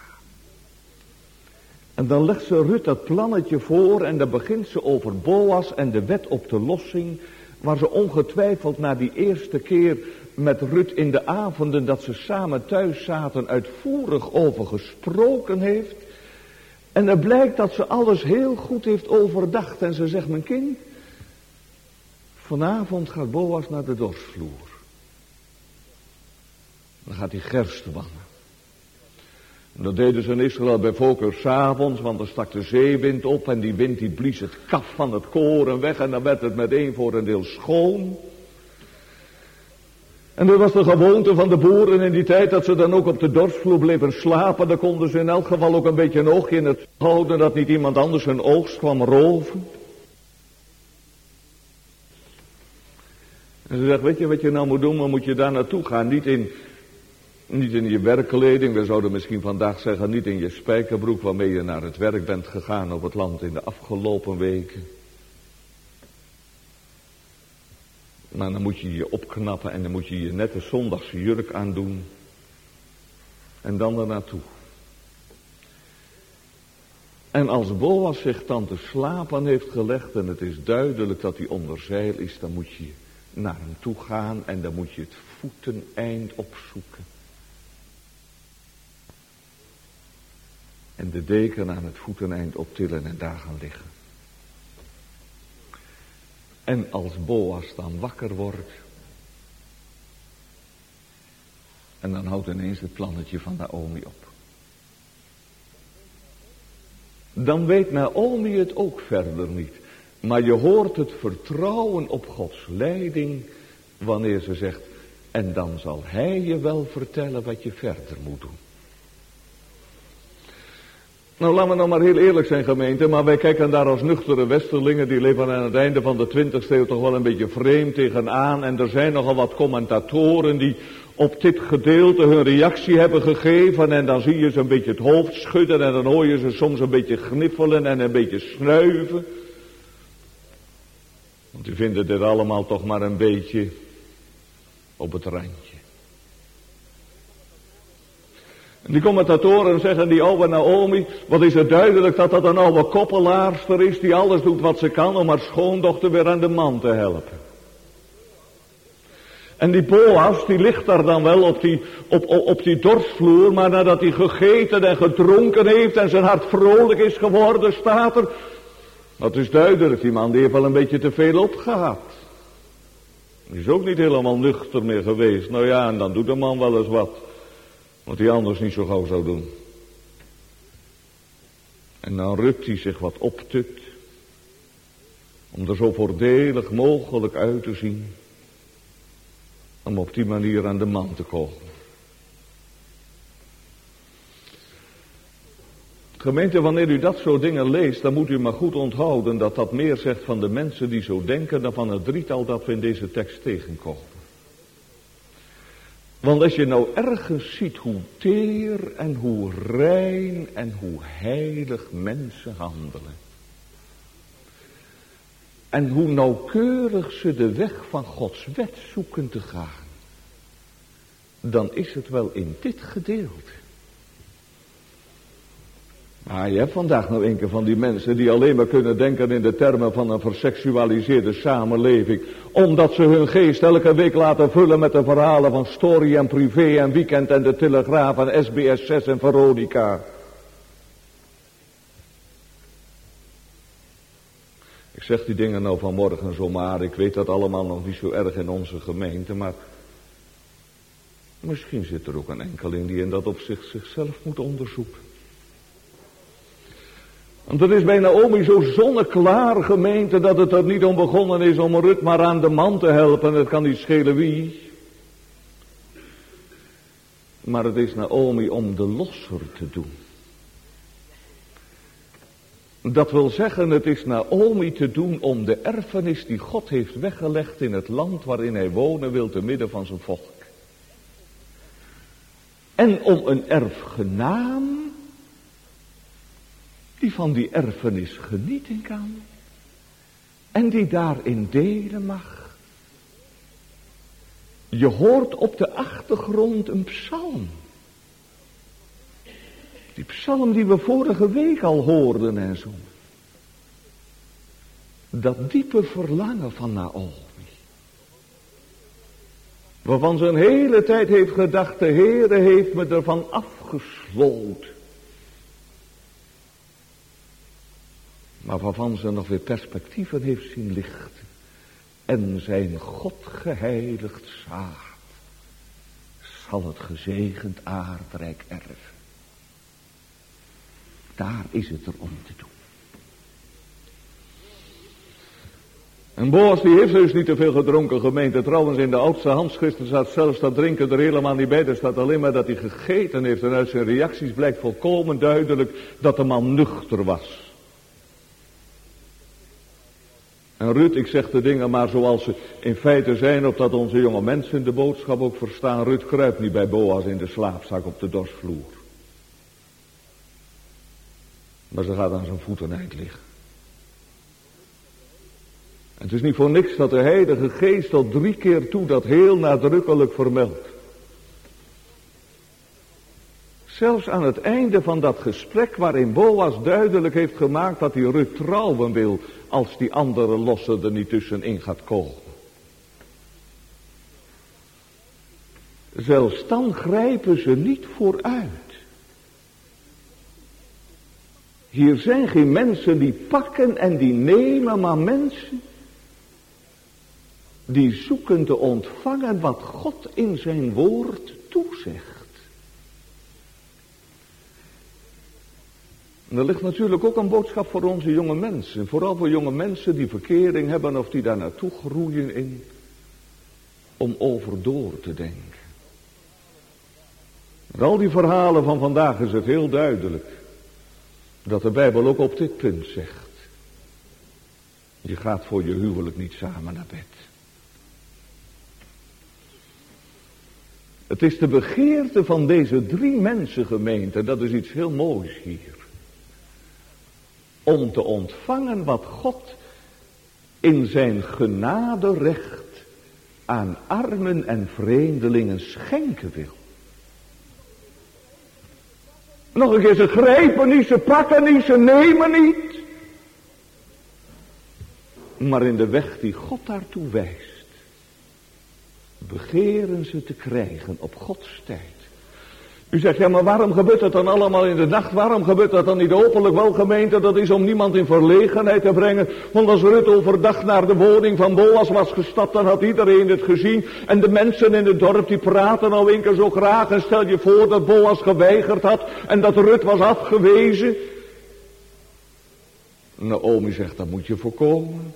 En dan legt ze Rut dat plannetje voor en dan begint ze over Boas en de wet op de lossing, waar ze ongetwijfeld na die eerste keer met Rut in de avonden dat ze samen thuis zaten uitvoerig over gesproken heeft. En het blijkt dat ze alles heel goed heeft overdacht en ze zegt: mijn kind, vanavond gaat Boas naar de dorsvloer. Dan gaat hij gerst wannen. En dat deden ze in Israël bij volkeren 's avonds, want er stak de zeewind op en die wind die blies het kaf van het koren weg en dan werd het meteen voor een deel schoon. En dat was de gewoonte van de boeren in die tijd, dat ze dan ook op de dorsvloer bleven slapen. Dan konden ze in elk geval ook een beetje een oogje in het houden dat niet iemand anders hun oogst kwam roven. En ze zegt: weet je wat je nou moet doen, maar moet je daar naartoe gaan, niet in Niet in je werkkleding, we zouden misschien vandaag zeggen, niet in je spijkerbroek waarmee je naar het werk bent gegaan op het land in de afgelopen weken. Maar dan moet je je opknappen en dan moet je je nette zondagse jurk aandoen. En dan er naartoe. En als Boas zich dan te slapen heeft gelegd en het is duidelijk dat hij onder zeil is, dan moet je naar hem toe gaan en dan moet je het voeteneind opzoeken. En de deken aan het voeteneind optillen en daar gaan liggen. En als Boas dan wakker wordt. En dan houdt ineens het plannetje van Naomi op. Dan weet Naomi het ook verder niet. Maar je hoort het vertrouwen op Gods leiding wanneer ze zegt, en dan zal hij je wel vertellen wat je verder moet doen. Nou, laten we nou maar heel eerlijk zijn, gemeente, maar wij kijken daar als nuchtere westerlingen, die leven aan het einde van de 20e eeuw toch wel een beetje vreemd tegenaan. En er zijn nogal wat commentatoren die op dit gedeelte hun reactie hebben gegeven. En dan zie je ze een beetje het hoofd schudden en dan hoor je ze soms een beetje gniffelen en een beetje snuiven. Want die vinden dit allemaal toch maar een beetje op het randje. En die commentatoren zeggen, die oude Naomi, wat is het duidelijk dat dat een oude koppelaarster is die alles doet wat ze kan om haar schoondochter weer aan de man te helpen. En die Boas, die ligt daar dan wel op die dorsvloer, maar nadat hij gegeten en gedronken heeft en zijn hart vrolijk is geworden, staat er, dat is duidelijk, die man die heeft wel een beetje te veel opgehad. Die is ook niet helemaal nuchter meer geweest. Nou ja, en dan doet de man wel eens wat wat hij anders niet zo gauw zou doen. En dan rukt hij zich wat optut, om er zo voordelig mogelijk uit te zien, om op die manier aan de man te komen. Gemeente, wanneer u dat soort dingen leest, dan moet u maar goed onthouden dat dat meer zegt van de mensen die zo denken dan van het drietal dat we in deze tekst tegenkomen. Want als je nou ergens ziet hoe teer en hoe rein en hoe heilig mensen handelen. En hoe nauwkeurig ze de weg van Gods wet zoeken te gaan. Dan is het wel in dit gedeelte. Maar je hebt vandaag nog een keer van die mensen die alleen maar kunnen denken in de termen van een verseksualiseerde samenleving. Omdat ze hun geest elke week laten vullen met de verhalen van Story en Privé en Weekend en de Telegraaf en SBS 6 en Veronica. Ik zeg die dingen nou vanmorgen zomaar, ik weet dat allemaal nog niet zo erg in onze gemeente, maar misschien zit er ook een enkel in die in dat opzicht zichzelf moet onderzoeken. Want het is bij Naomi zo zonneklaar, gemeente, dat het er niet om begonnen is om Rut maar aan de man te helpen. Het kan niet schelen wie. Maar het is Naomi om de losser te doen. Dat wil zeggen, het is Naomi te doen om de erfenis die God heeft weggelegd in het land waarin hij wonen wil te midden van zijn volk. En om een erfgenaam die van die erfenis genieten kan. En die daarin delen mag. Je hoort op de achtergrond een psalm. Die psalm die we vorige week al hoorden en zo. Dat diepe verlangen van Naomi. Waarvan ze een hele tijd heeft gedacht, de Heere heeft me ervan afgesloten. Maar waarvan ze nog weer perspectieven heeft zien lichten. En zijn God geheiligd zaad zal het gezegend aardrijk erven. Daar is het er om te doen. En Boas die heeft dus niet te veel gedronken, gemeente. Trouwens in de oudste handschriften staat zelfs dat drinken er helemaal niet bij. Er staat alleen maar dat hij gegeten heeft. En uit zijn reacties blijkt volkomen duidelijk dat de man nuchter was. En Ruth, ik zeg de dingen maar zoals ze in feite zijn, opdat onze jonge mensen de boodschap ook verstaan. Ruth kruipt niet bij Boas in de slaapzak op de dorsvloer. Maar ze gaat aan zijn voeteneind liggen. En het is niet voor niks dat de Heilige Geest tot 3 keer toe dat heel nadrukkelijk vermeldt. Zelfs aan het einde van dat gesprek waarin Boas duidelijk heeft gemaakt dat hij Ruth trouwen wil als die andere losse er niet tussenin gaat komen. Zelfs dan grijpen ze niet vooruit. Hier zijn geen mensen die pakken en die nemen, maar mensen die zoeken te ontvangen wat God in zijn woord toezegt. En er ligt natuurlijk ook een boodschap voor onze jonge mensen. Vooral voor jonge mensen die verkering hebben of die daar naartoe groeien in. Om over door te denken. In al die verhalen van vandaag is het heel duidelijk. Dat de Bijbel ook op dit punt zegt. Je gaat voor je huwelijk niet samen naar bed. Het is de begeerte van deze 3 mensengemeenten. Dat is iets heel moois hier. Om te ontvangen wat God in zijn genaderecht aan armen en vreemdelingen schenken wil. Nog een keer, ze grijpen niet, ze pakken niet, ze nemen niet. Maar in de weg die God daartoe wijst, begeren ze te krijgen op Gods tijd. U zegt, ja, maar waarom gebeurt dat dan allemaal in de nacht? Waarom gebeurt dat dan niet openlijk? Wel, gemeente, dat is om niemand in verlegenheid te brengen. Want als Ruth overdag naar de woning van Boas was gestapt, dan had iedereen het gezien. En de mensen in het dorp, die praten nou een keer zo graag. En stel je voor dat Boas geweigerd had en dat Ruth was afgewezen. Naomi zegt, dat moet je voorkomen.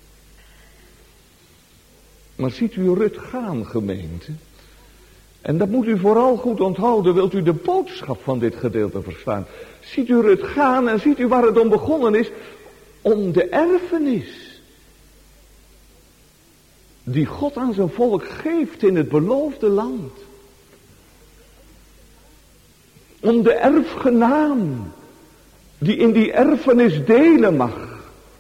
Maar ziet u Ruth gaan, gemeente? En dat moet u vooral goed onthouden, wilt u de boodschap van dit gedeelte verstaan. Ziet u Ruth gaan en ziet u waar het om begonnen is? Om de erfenis. Die God aan zijn volk geeft in het beloofde land. Om de erfgenaam. Die in die erfenis delen mag.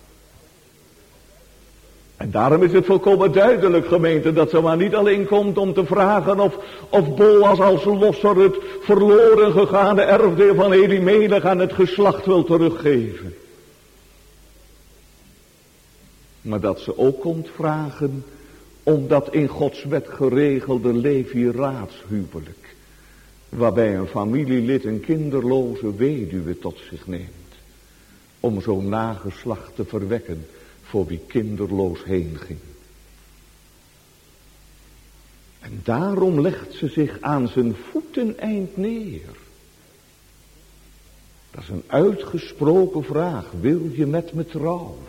En daarom is het volkomen duidelijk, gemeente, dat ze maar niet alleen komt om te vragen of Boas als losser het verloren gegaane erfdeel van Elimelech aan het geslacht wil teruggeven. Maar dat ze ook komt vragen om dat in Gods wet geregelde leviraatshuwelijk, waarbij een familielid een kinderloze weduwe tot zich neemt, om zo'n nageslacht te verwekken voor wie kinderloos heen ging. En daarom legt ze zich aan zijn voeteneind neer. Dat is een uitgesproken vraag. Wil je met me trouwen?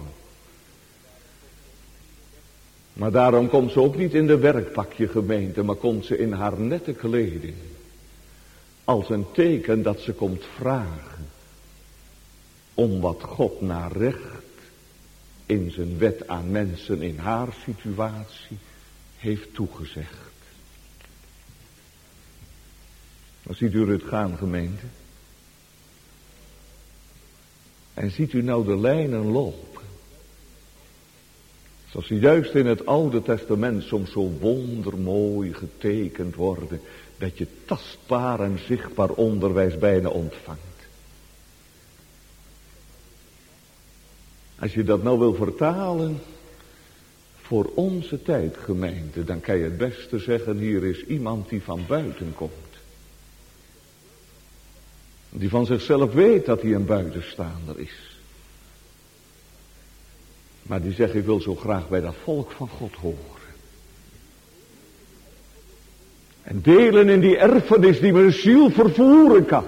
Maar daarom komt ze ook niet in de werkpakje, gemeente, maar komt ze in haar nette kleding. Als een teken dat ze komt vragen om wat God naar recht in zijn wet aan mensen in haar situatie heeft toegezegd. Dan ziet u het gaan, gemeente. En ziet u nou de lijnen lopen. Zoals die juist in het Oude Testament soms zo wondermooi getekend worden, dat je tastbaar en zichtbaar onderwijs bijna ontvangt. Als je dat nou wil vertalen voor onze tijd, gemeente, dan kan je het beste zeggen, hier is iemand die van buiten komt. Die van zichzelf weet dat hij een buitenstaander is. Maar die zegt, ik wil zo graag bij dat volk van God horen. En delen in die erfenis die mijn ziel vervoeren kan.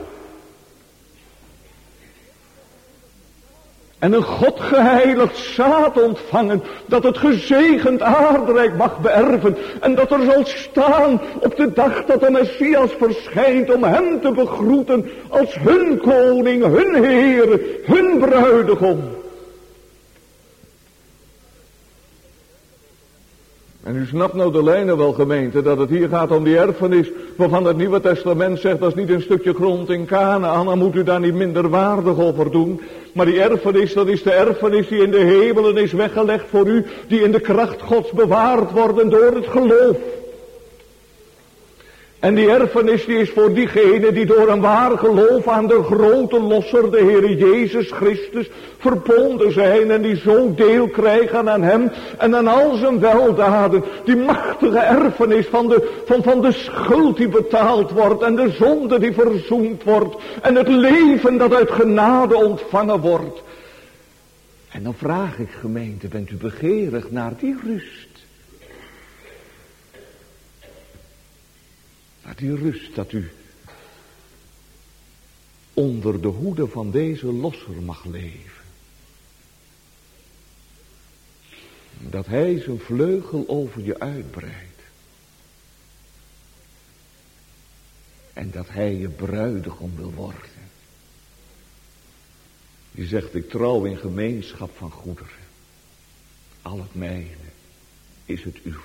En een God geheiligd zaad ontvangen, dat het gezegend aardrijk mag beërven. En dat er zal staan op de dag dat de Messias verschijnt om hem te begroeten als hun koning, hun Heer, hun bruidegom. En u snapt nou de lijnen wel, gemeente, dat het hier gaat om die erfenis waarvan het Nieuwe Testament zegt, dat is niet een stukje grond in Kanaan, dan moet u daar niet minder waardig over doen. Maar die erfenis, dat is de erfenis die in de hemelen is weggelegd voor u, die in de kracht Gods bewaard worden door het geloof. En die erfenis die is voor diegenen die door een waar geloof aan de grote losser, de Heer Jezus Christus, verbonden zijn en die zo deel krijgen aan hem en aan al zijn weldaden. Die machtige erfenis van de schuld die betaald wordt en de zonde die verzoend wordt en het leven dat uit genade ontvangen wordt. En dan vraag ik, gemeente, bent u begeerig naar die rust? Naar die rust dat u onder de hoede van deze losser mag leven. Dat hij zijn vleugel over je uitbreidt. En dat hij je bruidegom wil worden. Die zegt, ik trouw in gemeenschap van goederen. Al het mijne is het uwe.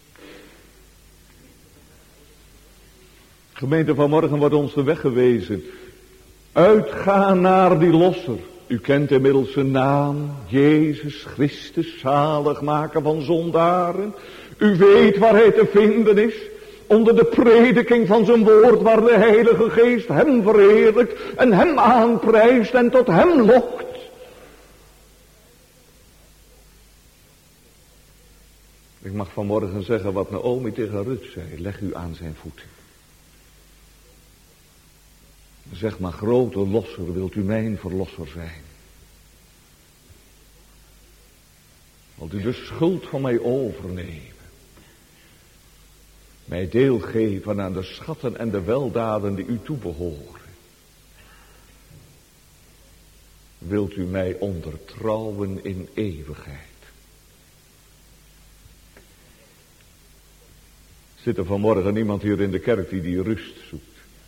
Gemeente, vanmorgen wordt ons de weg gewezen. Uitgaan naar die losser. U kent inmiddels zijn naam. Jezus Christus, zaligmaker van zondaren. U weet waar hij te vinden is. Onder de prediking van zijn woord, waar de Heilige Geest hem verheerlijkt en hem aanprijst en tot hem lokt. Ik mag vanmorgen zeggen wat Naomi tegen Rut zei. Leg u aan zijn voeten. Zeg maar, grote losser, wilt u mijn verlosser zijn? Wilt u de schuld van mij overnemen? Mij deel geven aan de schatten en de weldaden die u toebehoren? Wilt u mij ondertrouwen in eeuwigheid? Zit er vanmorgen iemand hier in de kerk die rust zoekt?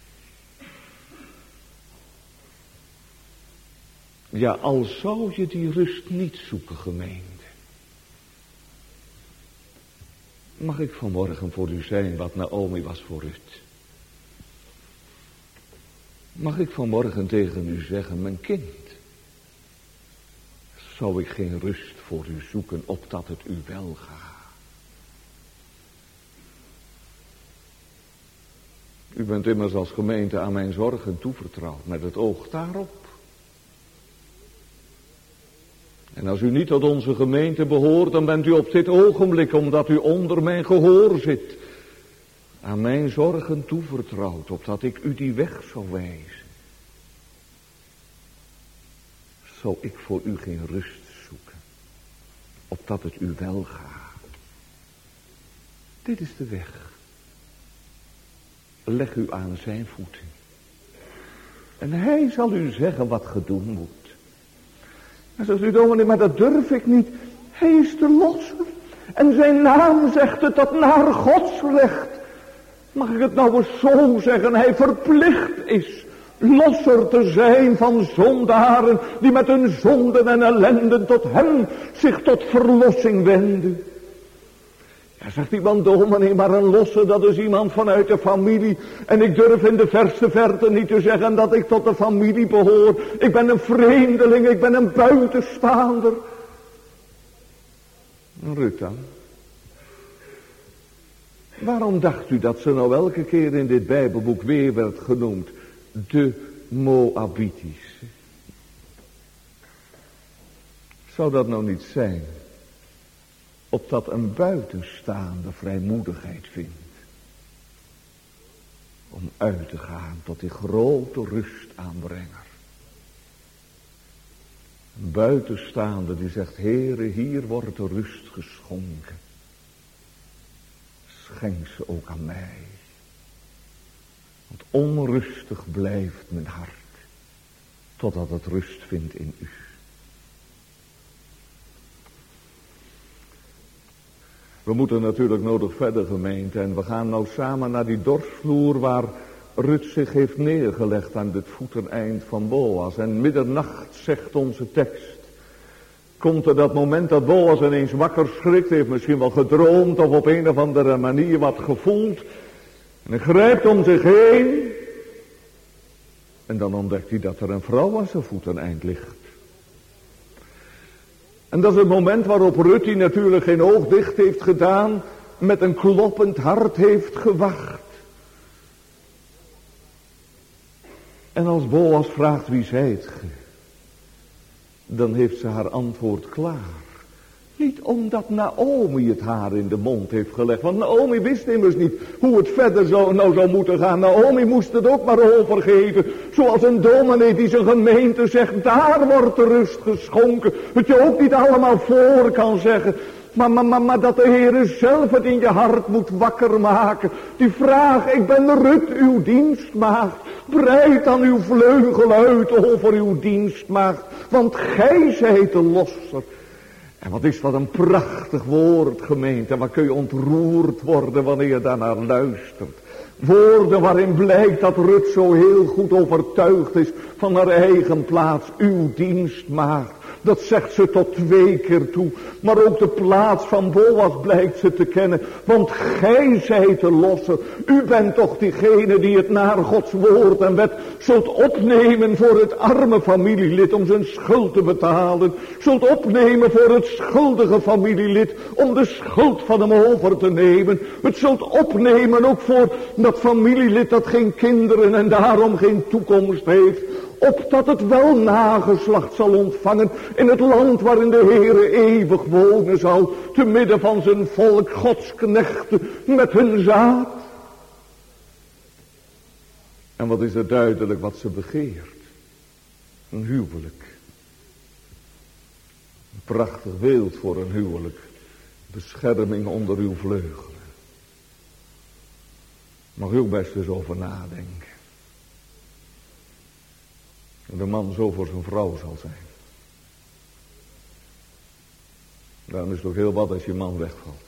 Ja, al zou je die rust niet zoeken, gemeente. Mag ik vanmorgen voor u zijn wat Naomi was voor Rut? Mag ik vanmorgen tegen u zeggen, mijn kind, zou ik geen rust voor u zoeken, opdat het u wel gaat? U bent immers als gemeente aan mijn zorgen toevertrouwd, met het oog daarop. En als u niet tot onze gemeente behoort, dan bent u op dit ogenblik, omdat u onder mijn gehoor zit, aan mijn zorgen toevertrouwd, opdat ik u die weg zou wijzen. Zou ik voor u geen rust zoeken, opdat het u wel gaat. Dit is de weg. Leg u aan zijn voeten. En hij zal u zeggen wat gedaan moet. En zegt u, dominee, maar dat durf ik niet. Hij is de losser. En zijn naam zegt het, dat naar Gods recht. Mag ik het nou eens zo zeggen? Hij verplicht is losser te zijn van zondaren, die met hun zonden en ellenden tot hem zich tot verlossing wenden. Ja, zegt iemand, dominee, maar een losser, dat is iemand vanuit de familie. En ik durf in de verste verte niet te zeggen dat ik tot de familie behoor. Ik ben een vreemdeling, ik ben een buitenstaander. Rut dan? Waarom dacht u dat ze nou elke keer in dit Bijbelboek weer werd genoemd? De Moabitische. Zou dat nou niet zijn? Opdat een buitenstaande vrijmoedigheid vindt. Om uit te gaan tot die grote rustaanbrenger. Een buitenstaande die zegt, Heere, hier wordt de rust geschonken. Schenk ze ook aan mij. Want onrustig blijft mijn hart. Totdat het rust vindt in u. We moeten natuurlijk nodig verder, gemeente. En we gaan nou samen naar die dorsvloer waar Rut zich heeft neergelegd aan het voeteneind van Boas. En middernacht zegt onze tekst komt er dat moment dat Boas ineens wakker schrikt, heeft misschien wel gedroomd of op een of andere manier wat gevoeld. En hij grijpt om zich heen. En dan ontdekt hij dat er een vrouw aan zijn voeteneind ligt. En dat is het moment waarop Rut, die natuurlijk geen oog dicht heeft gedaan, met een kloppend hart heeft gewacht. En als Boas vraagt wie zijt ge, dan heeft ze haar antwoord klaar. Niet omdat Naomi het haar in de mond heeft gelegd. Want Naomi wist immers niet hoe het verder zou moeten gaan. Naomi moest het ook maar overgeven. Zoals een dominee die zijn gemeente zegt, daar wordt de rust geschonken. Het je ook niet allemaal voor kan zeggen. Maar dat de Heere zelf het in je hart moet wakker maken. Die vraag, ik ben Rut, uw dienstmaagd. Breid dan uw vleugel uit over uw dienstmaagd. Want gij zijt de losser. En wat is dat een prachtig woord, gemeente. En wat kun je ontroerd worden wanneer je daarnaar luistert. Woorden waarin blijkt dat Rut zo heel goed overtuigd is van haar eigen plaats. Uw dienstmaagd. Dat zegt ze tot 2 keer toe. Maar ook de plaats van Boas blijkt ze te kennen. Want gij zijt de losser. U bent toch diegene die het naar Gods woord en wet zult opnemen voor het arme familielid om zijn schuld te betalen. Zult opnemen voor het schuldige familielid om de schuld van hem over te nemen. Het zult opnemen ook voor dat familielid dat geen kinderen en daarom geen toekomst heeft. Opdat het wel nageslacht zal ontvangen in het land waarin de Heere eeuwig wonen zal. Te midden van zijn volk, Gods knechten, met hun zaad. En wat is er duidelijk wat ze begeert? Een huwelijk. Een prachtig beeld voor een huwelijk. Bescherming onder uw vleugelen. Mag u ook best eens over nadenken. De man zo voor zijn vrouw zal zijn. Dan is het toch heel wat als je man wegvalt.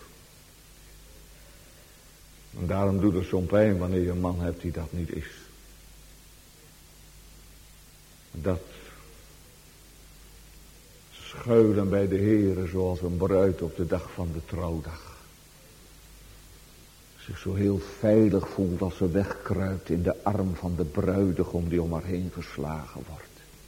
En daarom doet het zo'n pijn wanneer je een man hebt die dat niet is. Dat schuilen bij de Heere zoals een bruid op de dag van de trouwdag. Zich zo heel veilig voelt als ze wegkruipt in de arm van de bruidegom die om haar heen geslagen wordt.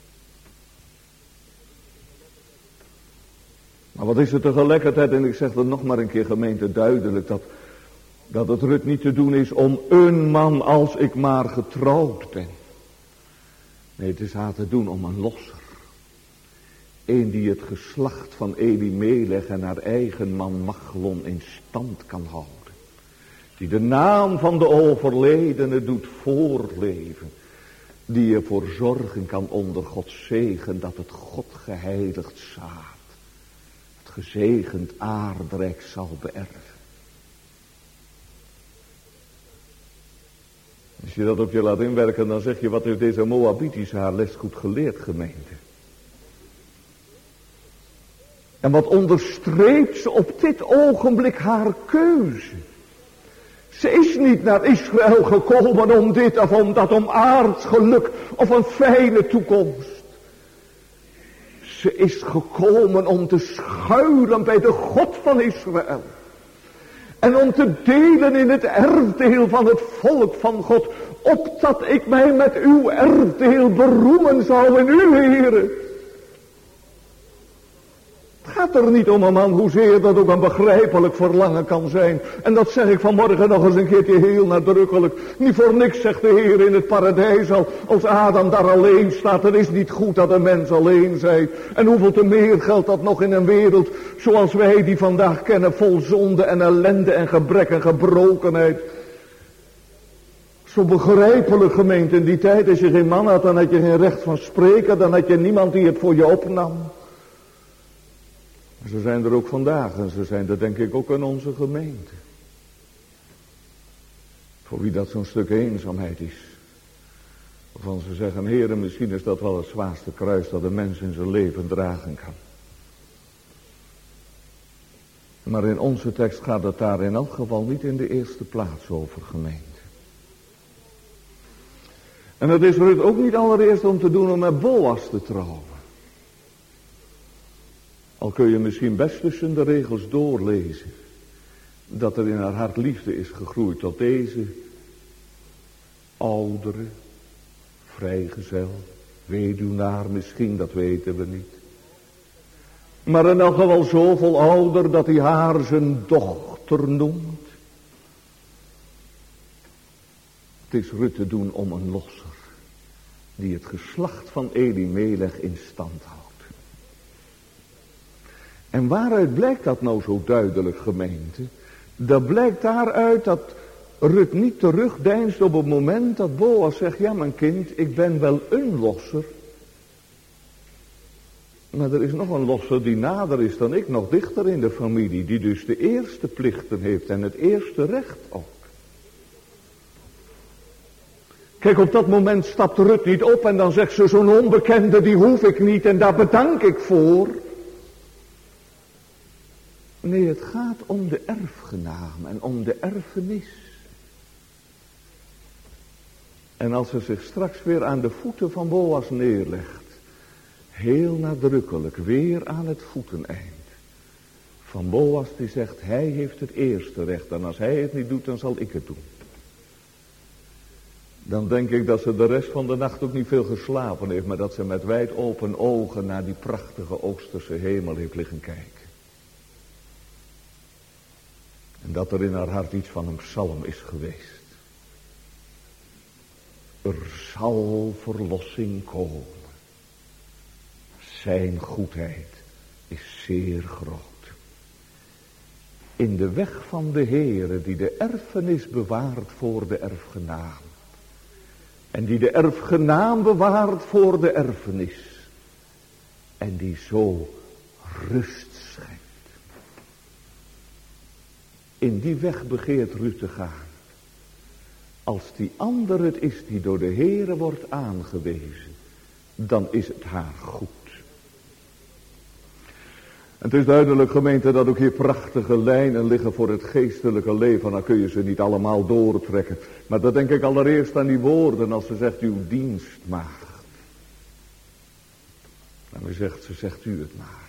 Maar wat is er tegelijkertijd, en ik zeg het nog maar een keer gemeente duidelijk, dat het Rut niet te doen is om een man als ik maar getrouwd ben. Nee, het is haar te doen om een losser. Een die het geslacht van Elimelech en haar eigen man Machlon in stand kan houden. Die de naam van de overledene doet voorleven. Die ervoor zorgen kan onder Gods zegen dat het God geheiligd zaad. Het gezegend aardrijk zal beërven. Als je dat op je laat inwerken, dan zeg je, wat heeft deze Moabitische haar les goed geleerd, gemeente. En wat onderstreept ze op dit ogenblik haar keuze. Ze is niet naar Israël gekomen om dit of om dat, om aards geluk of een fijne toekomst. Ze is gekomen om te schuilen bij de God van Israël. En om te delen in het erfdeel van het volk van God. Opdat ik mij met uw erfdeel beroemen zou in uw Heere. Het gaat er niet om, man, hoezeer dat ook een begrijpelijk verlangen kan zijn. En dat zeg ik vanmorgen nog eens een keertje heel nadrukkelijk. Niet voor niks zegt de Heer in het paradijs al, als Adam daar alleen staat. Het is niet goed dat een mens alleen zij. En hoeveel te meer geldt dat nog in een wereld zoals wij die vandaag kennen. Vol zonde en ellende en gebrek en gebrokenheid. Zo begrijpelijk, gemeente, in die tijd als je geen man had, dan had je geen recht van spreken. Dan had je niemand die het voor je opnam. Ze zijn er ook vandaag en ze zijn er denk ik ook in onze gemeente. Voor wie dat zo'n stuk eenzaamheid is. Waarvan ze zeggen, Heere, misschien is dat wel het zwaarste kruis dat een mens in zijn leven dragen kan. Maar in onze tekst gaat het daar in elk geval niet in de eerste plaats over, gemeente. En het is Rut ook niet allereerst om te doen om met Boas te trouwen. Al kun je misschien best tussen de regels doorlezen dat er in haar hart liefde is gegroeid tot deze oudere, vrijgezel, weduwnaar misschien, dat weten we niet. Maar in elk geval zoveel ouder dat hij haar zijn dochter noemt. Het is Rut te doen om een losser die het geslacht van Elimelech in stand houdt. En waaruit blijkt dat nou zo duidelijk, gemeente? Dat blijkt daaruit dat Rut niet terugdeinst op het moment dat Boas zegt, ja mijn kind, ik ben wel een losser. Maar er is nog een losser die nader is dan ik, nog dichter in de familie, die dus de eerste plichten heeft en het eerste recht ook. Kijk, op dat moment stapt Rut niet op en dan zegt ze, zo'n onbekende die hoef ik niet en daar bedank ik voor. Nee, het gaat om de erfgenaam en om de erfenis. En als ze zich straks weer aan de voeten van Boas neerlegt, heel nadrukkelijk, weer aan het voeteneind van Boas, die zegt, hij heeft het eerste recht en als hij het niet doet, dan zal ik het doen. Dan denk ik dat ze de rest van de nacht ook niet veel geslapen heeft, maar dat ze met wijd open ogen naar die prachtige oosterse hemel heeft liggen kijken. En dat er in haar hart iets van een psalm is geweest. Er zal verlossing komen. Zijn goedheid is zeer groot. In de weg van de Heere die de erfenis bewaart voor de erfgenaam. En die de erfgenaam bewaart voor de erfenis. En die zo rust schenkt. In die weg begeert Rut te gaan. Als die ander het is die door de Heere wordt aangewezen, dan is het haar goed. Het is duidelijk, gemeente, dat ook hier prachtige lijnen liggen voor het geestelijke leven. Dan kun je ze niet allemaal doortrekken. Maar dan denk ik allereerst aan die woorden als ze zegt uw dienstmaagd. En dan zegt u het maar.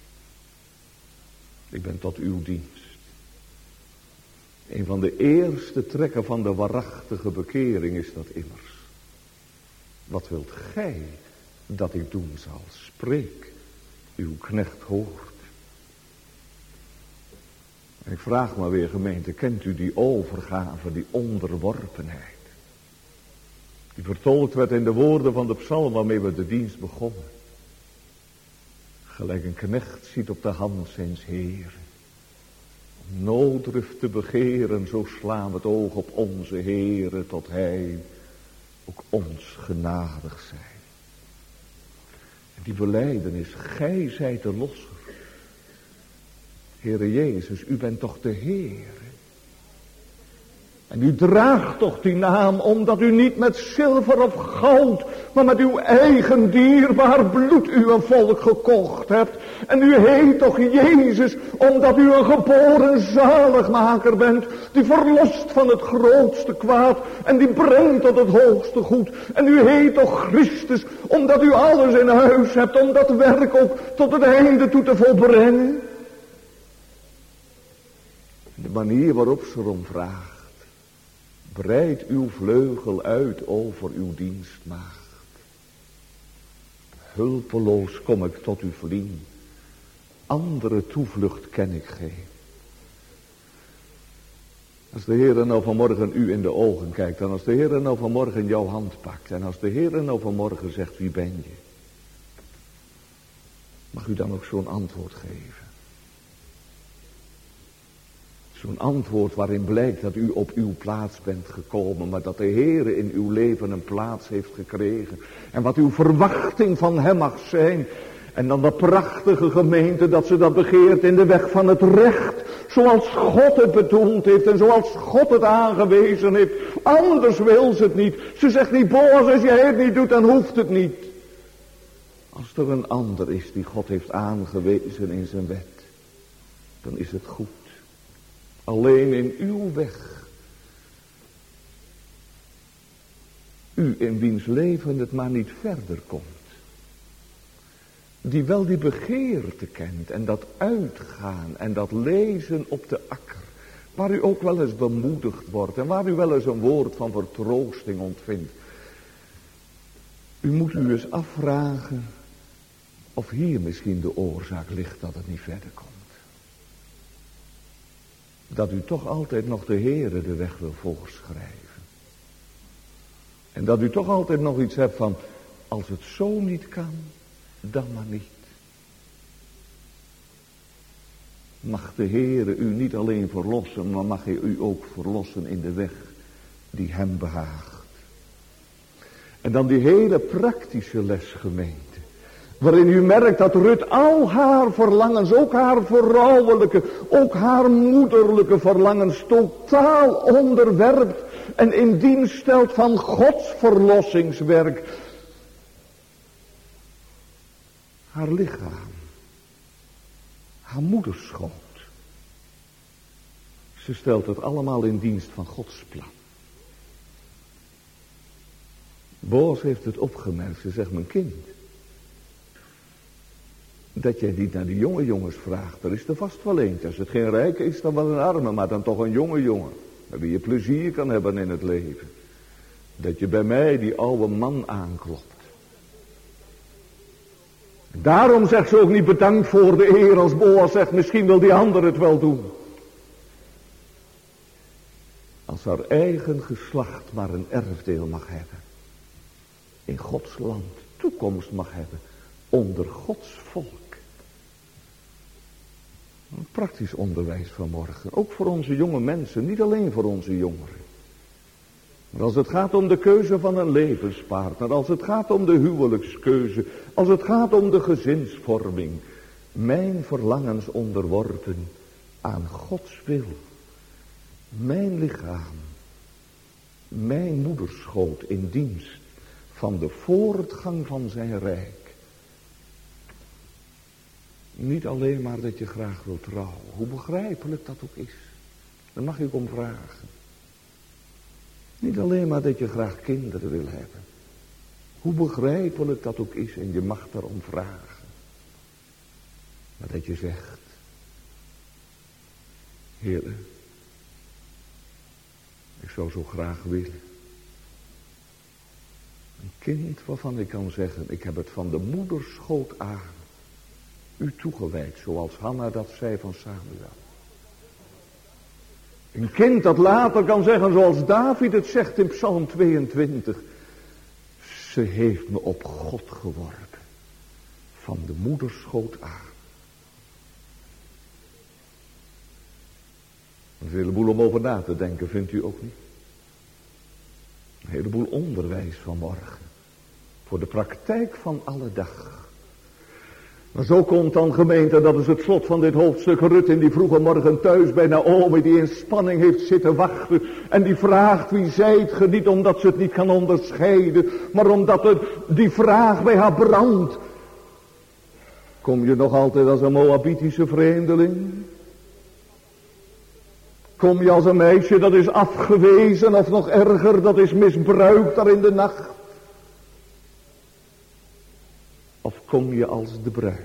Ik ben tot uw dienst. Een van de eerste trekken van de waarachtige bekering is dat immers. Wat wilt gij dat ik doen zal? Spreek, uw knecht hoort. En ik vraag maar weer, gemeente, kent u die overgave, die onderworpenheid? Die vertolkt werd in de woorden van de psalm waarmee we de dienst begonnen. Gelijk een knecht ziet op de hand zijns Heeren. Om nooddruft te begeren, zo slaan we het oog op onze Heere, tot Hij ook ons genadig zij. En die belijdenis, gij zijt de losser. Heere Jezus, u bent toch de Heer. En u draagt toch die naam omdat u niet met zilver of goud, maar met uw eigen dierbaar bloed u een volk gekocht hebt. En u heet toch Jezus omdat u een geboren zaligmaker bent, die verlost van het grootste kwaad en die brengt tot het hoogste goed. En u heet toch Christus omdat u alles in huis hebt om dat werk ook tot het einde toe te volbrengen. De manier waarop ze erom vraagt. Breid uw vleugel uit over uw dienstmaagd. Hulpeloos kom ik tot u vliegen. Andere toevlucht ken ik geen. Als de Heer nou vanmorgen u in de ogen kijkt. En als de Heer nou vanmorgen jouw hand pakt. En als de Heer nou vanmorgen zegt, wie ben je? Mag u dan ook zo'n antwoord geven? Zo'n antwoord waarin blijkt dat u op uw plaats bent gekomen. Maar dat de Heere in uw leven een plaats heeft gekregen. En wat uw verwachting van hem mag zijn. En dan de prachtige gemeente dat ze dat begeert in de weg van het recht. Zoals God het bedoeld heeft en zoals God het aangewezen heeft. Anders wil ze het niet. Ze zegt niet, Boas, als jij het niet doet, dan hoeft het niet. Als er een ander is die God heeft aangewezen in zijn wet. Dan is het goed. Alleen in uw weg. U in wiens leven het maar niet verder komt. die wel die begeerte kent en dat uitgaan en dat lezen op de akker. Waar u ook wel eens bemoedigd wordt en waar u wel eens een woord van vertroosting ontvindt. U moet u eens afvragen of hier misschien de oorzaak ligt dat het niet verder komt. Dat u toch altijd nog de Heere de weg wil voorschrijven. En dat u toch altijd nog iets hebt van, als het zo niet kan, dan maar niet. Mag de Heere u niet alleen verlossen, maar mag hij u ook verlossen in de weg die hem behaagt. En dan die hele praktische les, gemeente. Waarin u merkt dat Rut al haar verlangens, ook haar vrouwelijke, ook haar moederlijke verlangens totaal onderwerpt. En in dienst stelt van Gods verlossingswerk. Haar lichaam. Haar moederschoot. Ze stelt het allemaal in dienst van Gods plan. Boaz heeft het opgemerkt. Ze zegt, mijn kind. Dat jij niet naar die jonge jongens vraagt. Er is er vast wel eentje. Als het geen rijke is, dan wel een arme. Maar dan toch een jonge jongen. Met wie je plezier kan hebben in het leven. Dat je bij mij die oude man aanklopt. Daarom zegt ze ook niet bedankt voor de eer als Boaz zegt. Misschien wil die ander het wel doen. Als haar eigen geslacht maar een erfdeel mag hebben. In Gods land toekomst mag hebben. Onder Gods volk. Een praktisch onderwijs vanmorgen. Ook voor onze jonge mensen. Niet alleen voor onze jongeren. Maar als het gaat om de keuze van een levenspartner. Als het gaat om de huwelijkskeuze. Als het gaat om de gezinsvorming. Mijn verlangens onderworpen aan Gods wil. Mijn lichaam. Mijn moederschoot in dienst van de voortgang van zijn rijk. Niet alleen maar dat je graag wilt trouwen. Hoe begrijpelijk dat ook is. Daar mag ik om vragen. Niet alleen maar dat je graag kinderen wil hebben. Hoe begrijpelijk dat ook is en je mag daarom vragen. Maar dat je zegt. Heere. Ik zou zo graag willen. Een kind waarvan ik kan zeggen. Ik heb het van de moederschoot aan. U toegewijd, zoals Hanna dat zei van Samuel. Een kind dat later kan zeggen, zoals David het zegt in Psalm 22. Ze heeft me op God geworpen. Van de moederschoot aan. Er is een heleboel om over na te denken, vindt u ook niet? Een heleboel onderwijs vanmorgen. Voor de praktijk van alle dag. Maar zo komt dan, gemeente, dat is het slot van dit hoofdstuk. Rut in die vroege morgen thuis bij Naomi, die in spanning heeft zitten wachten. En die vraagt, wie zijt ge? Niet omdat ze het niet kan onderscheiden, maar omdat die vraag bij haar brandt. Kom je nog altijd als een Moabitische vreemdeling? Kom je als een meisje dat is afgewezen, of nog erger, dat is misbruikt daar in de nacht? Of kom je als de bruid?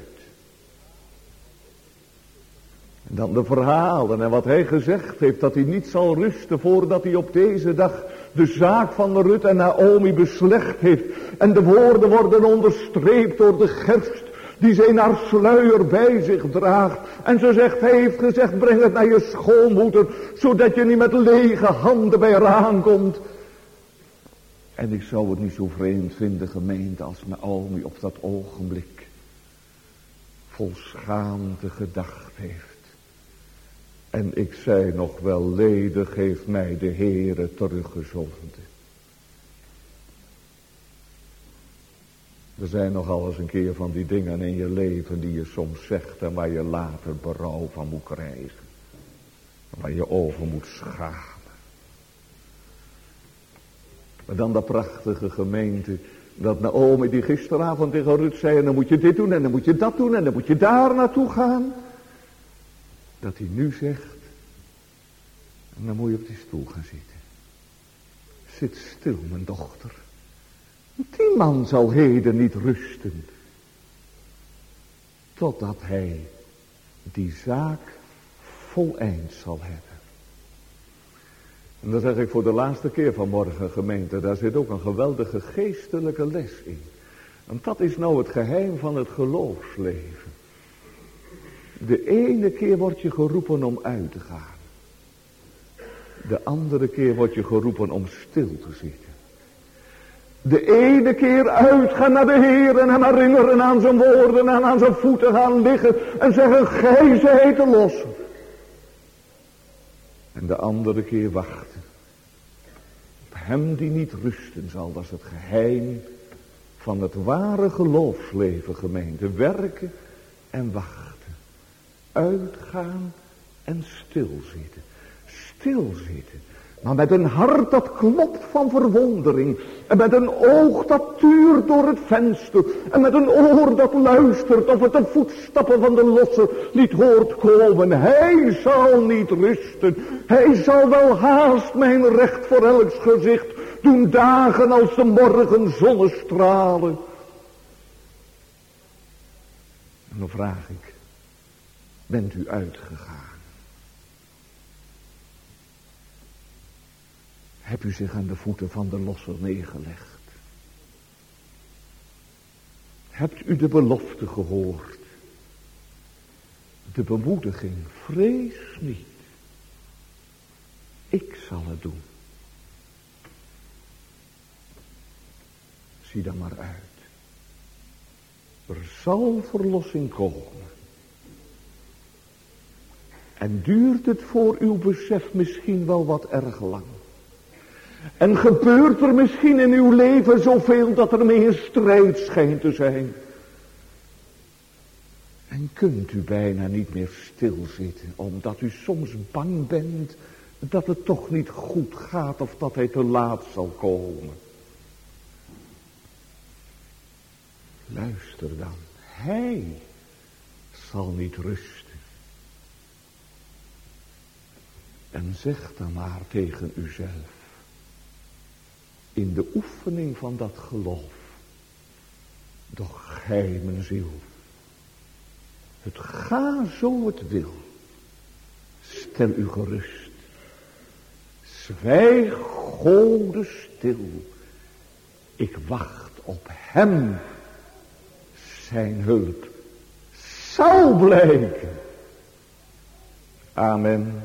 En dan de verhalen en wat hij gezegd heeft, dat hij niet zal rusten voordat hij op deze dag de zaak van Rut en Naomi beslecht heeft. En de woorden worden onderstreept door de gerst die ze in haar sluier bij zich draagt. En ze zegt, hij heeft gezegd, breng het naar je schoonmoeder, zodat je niet met lege handen bij haar aankomt. En ik zou het niet zo vreemd vinden, gemeente, als Naomi op dat ogenblik vol schaamte gedacht heeft. En ik zei nog wel, ledig heeft mij de Heere teruggezonden. Er zijn nogal eens een keer van die dingen in je leven die je soms zegt en waar je later berouw van moet krijgen. Waar je over moet schamen. Maar dan dat prachtige gemeente, dat Naomi die gisteravond tegen Rut zei, en dan moet je dit doen en dan moet je dat doen en dan moet je daar naartoe gaan. Dat hij nu zegt, en dan moet je op die stoel gaan zitten. Zit stil, mijn dochter. Die man zal heden niet rusten, totdat hij die zaak voleind zal hebben. En dat zeg ik voor de laatste keer vanmorgen, gemeente. Daar zit ook een geweldige geestelijke les in. Want dat is nou het geheim van het geloofsleven. De ene keer word je geroepen om uit te gaan. De andere keer word je geroepen om stil te zitten. De ene keer uitgaan naar de Heer en hem herinneren aan zijn woorden en aan zijn voeten gaan liggen en zeggen, gij zijt de losser. En de andere keer wachten. Op hem die niet rusten zal, dat is het geheim van het ware geloofsleven, gemeente. Werken en wachten. Uitgaan en stilzitten. Stilzitten. Maar met een hart dat klopt van verwondering. En met een oog dat tuurt door het venster. En met een oor dat luistert of het de voetstappen van de losser niet hoort komen. Hij zal niet rusten. Hij zal wel haast mijn recht voor elks gezicht doen dagen als de morgen zonnestralen. En dan vraag ik, bent u uitgegaan? Hebt u zich aan de voeten van de losser neergelegd? Hebt u de belofte gehoord? De bemoediging, vrees niet. Ik zal het doen. Zie dan maar uit. Er zal verlossing komen. En duurt het voor uw besef misschien wel wat erg lang. En gebeurt er misschien in uw leven zoveel dat er meer strijd schijnt te zijn. En kunt u bijna niet meer stilzitten, omdat u soms bang bent dat het toch niet goed gaat of dat hij te laat zal komen. Luister dan, hij zal niet rusten. En zeg dan maar tegen uzelf, in de oefening van dat geloof, doch gij mijn ziel, het ga zo het wil, stel u gerust, zwijg Gode stil, ik wacht op hem, zijn hulp zal blijken. Amen.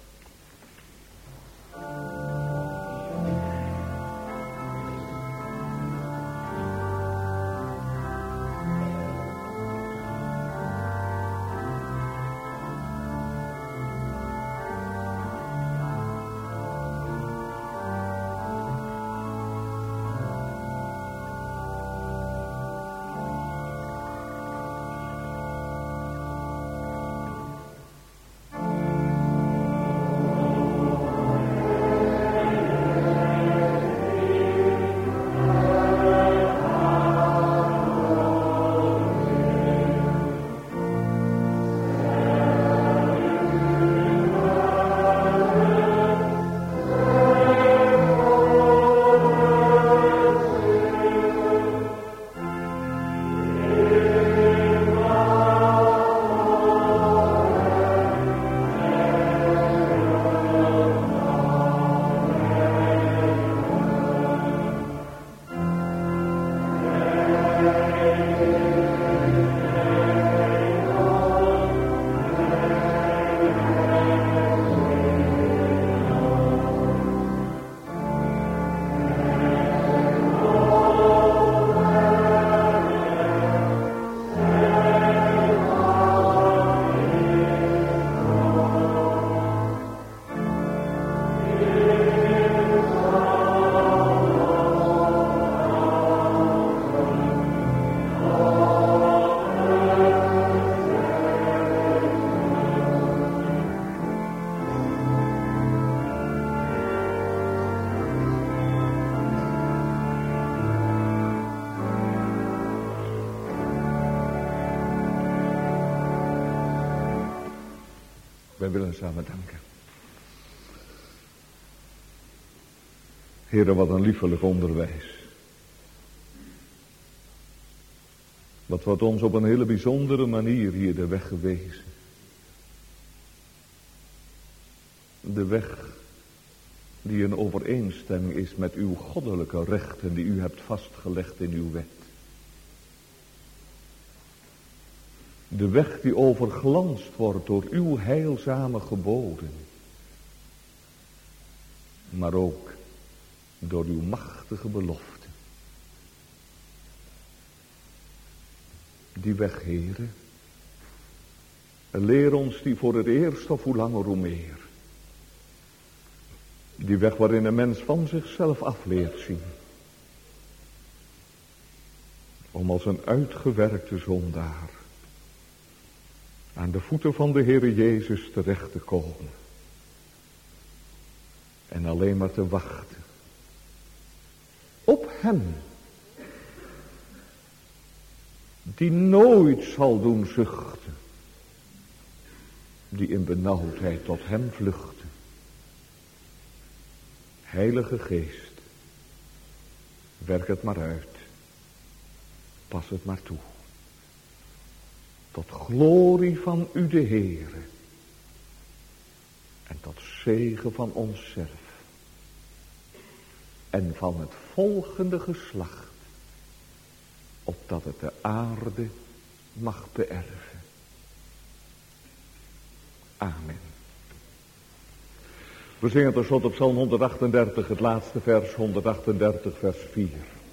Wij willen samen danken. Heere, wat een liefelijk onderwijs. Wat wordt ons op een hele bijzondere manier hier de weg gewezen. De weg die in overeenstemming is met uw goddelijke rechten die u hebt vastgelegd in uw wet. De weg die overglanst wordt door uw heilzame geboden. Maar ook door uw machtige belofte. Die weg, Heere, leer ons die voor het eerst of hoe langer hoe meer. Die weg waarin een mens van zichzelf af leert zien. Om als een uitgewerkte zondaar aan de voeten van de Heere Jezus terecht te komen. En alleen maar te wachten. Op hem. Die nooit zal doen zuchten. Die in benauwdheid tot hem vluchten. Heilige Geest. Werk het maar uit. Pas het maar toe. Tot glorie van u de Heere. En tot zegen van onszelf. En van het volgende geslacht. Opdat het de aarde mag beërven. Amen. We zingen tenslotte op Psalm 138, het laatste vers, 138 vers 4.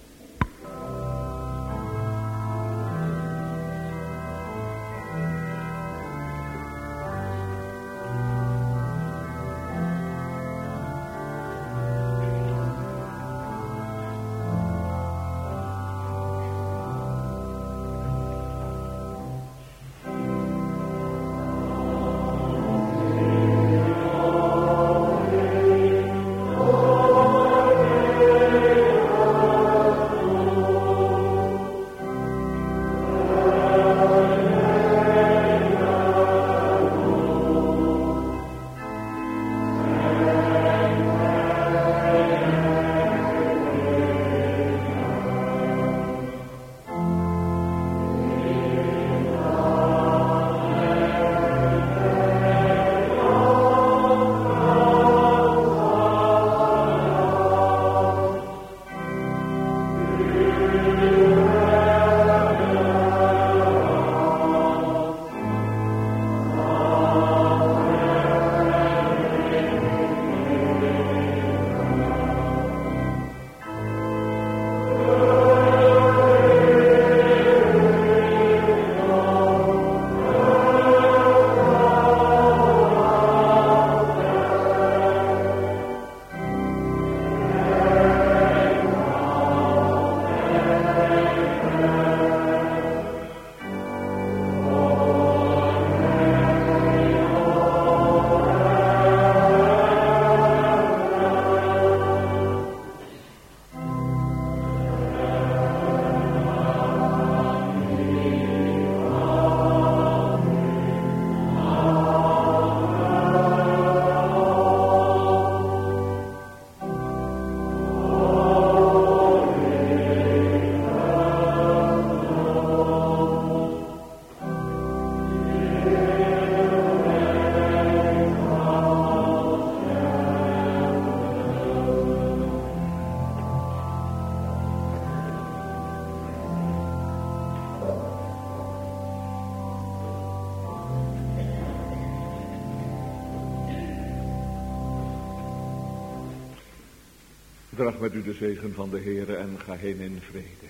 Draag met u de zegen van de Heere en ga heen in vrede.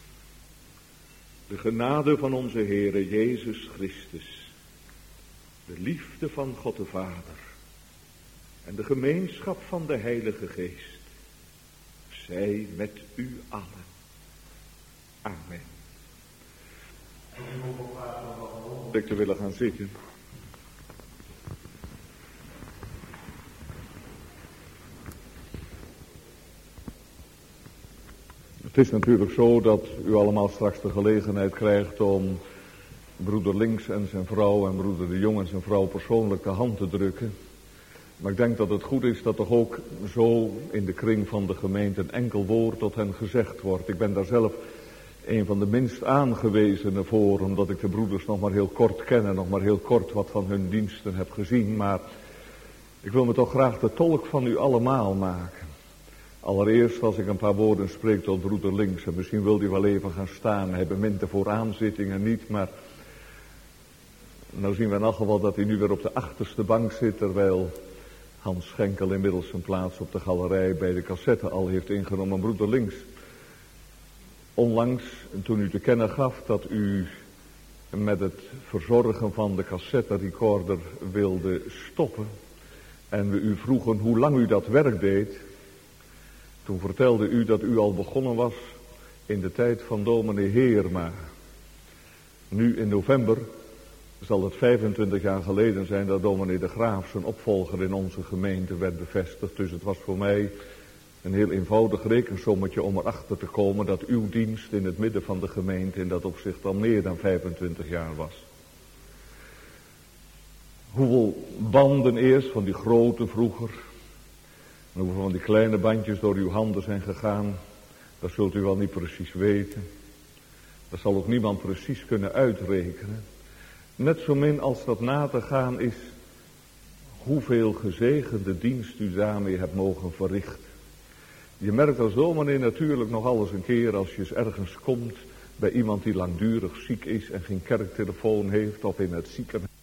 De genade van onze Heere Jezus Christus, de liefde van God de Vader en de gemeenschap van de Heilige Geest, zij met u allen. Amen. Ik te willen gaan zitten. Het is natuurlijk zo dat u allemaal straks de gelegenheid krijgt om broeder Links en zijn vrouw en broeder de Jong en zijn vrouw persoonlijk de hand te drukken. Maar ik denk dat het goed is dat toch ook zo in de kring van de gemeente een enkel woord tot hen gezegd wordt. Ik ben daar zelf een van de minst aangewezenen voor, omdat ik de broeders nog maar heel kort ken en nog maar heel kort wat van hun diensten heb gezien. Maar ik wil me toch graag de tolk van u allemaal maken. Allereerst als ik een paar woorden spreek tot broeder Links, en misschien wil hij wel even gaan staan, hij bemint de vooraanzittingen niet, maar nou zien we in elk geval dat hij nu weer op de achterste bank zit, terwijl Hans Schenkel inmiddels zijn plaats op de galerij bij de cassette al heeft ingenomen. Broeder Links, onlangs toen u te kennen gaf dat u met het verzorgen van de cassette recorder wilde stoppen en we u vroegen hoe lang u dat werk deed, toen vertelde u dat u al begonnen was in de tijd van dominee Heerma. Nu in november zal het 25 jaar geleden zijn dat dominee de Graaf zijn opvolger in onze gemeente werd bevestigd. Dus het was voor mij een heel eenvoudig rekensommetje om erachter te komen dat uw dienst in het midden van de gemeente in dat opzicht al meer dan 25 jaar was. Hoeveel banden eerst van die grote vroeger, en hoeveel van die kleine bandjes door uw handen zijn gegaan, dat zult u wel niet precies weten. Dat zal ook niemand precies kunnen uitrekenen. Net zo min als dat na te gaan is hoeveel gezegende dienst u daarmee hebt mogen verrichten. Je merkt dat zo meneer natuurlijk nog alles een keer als je eens ergens komt bij iemand die langdurig ziek is en geen kerktelefoon heeft of in het ziekenhuis.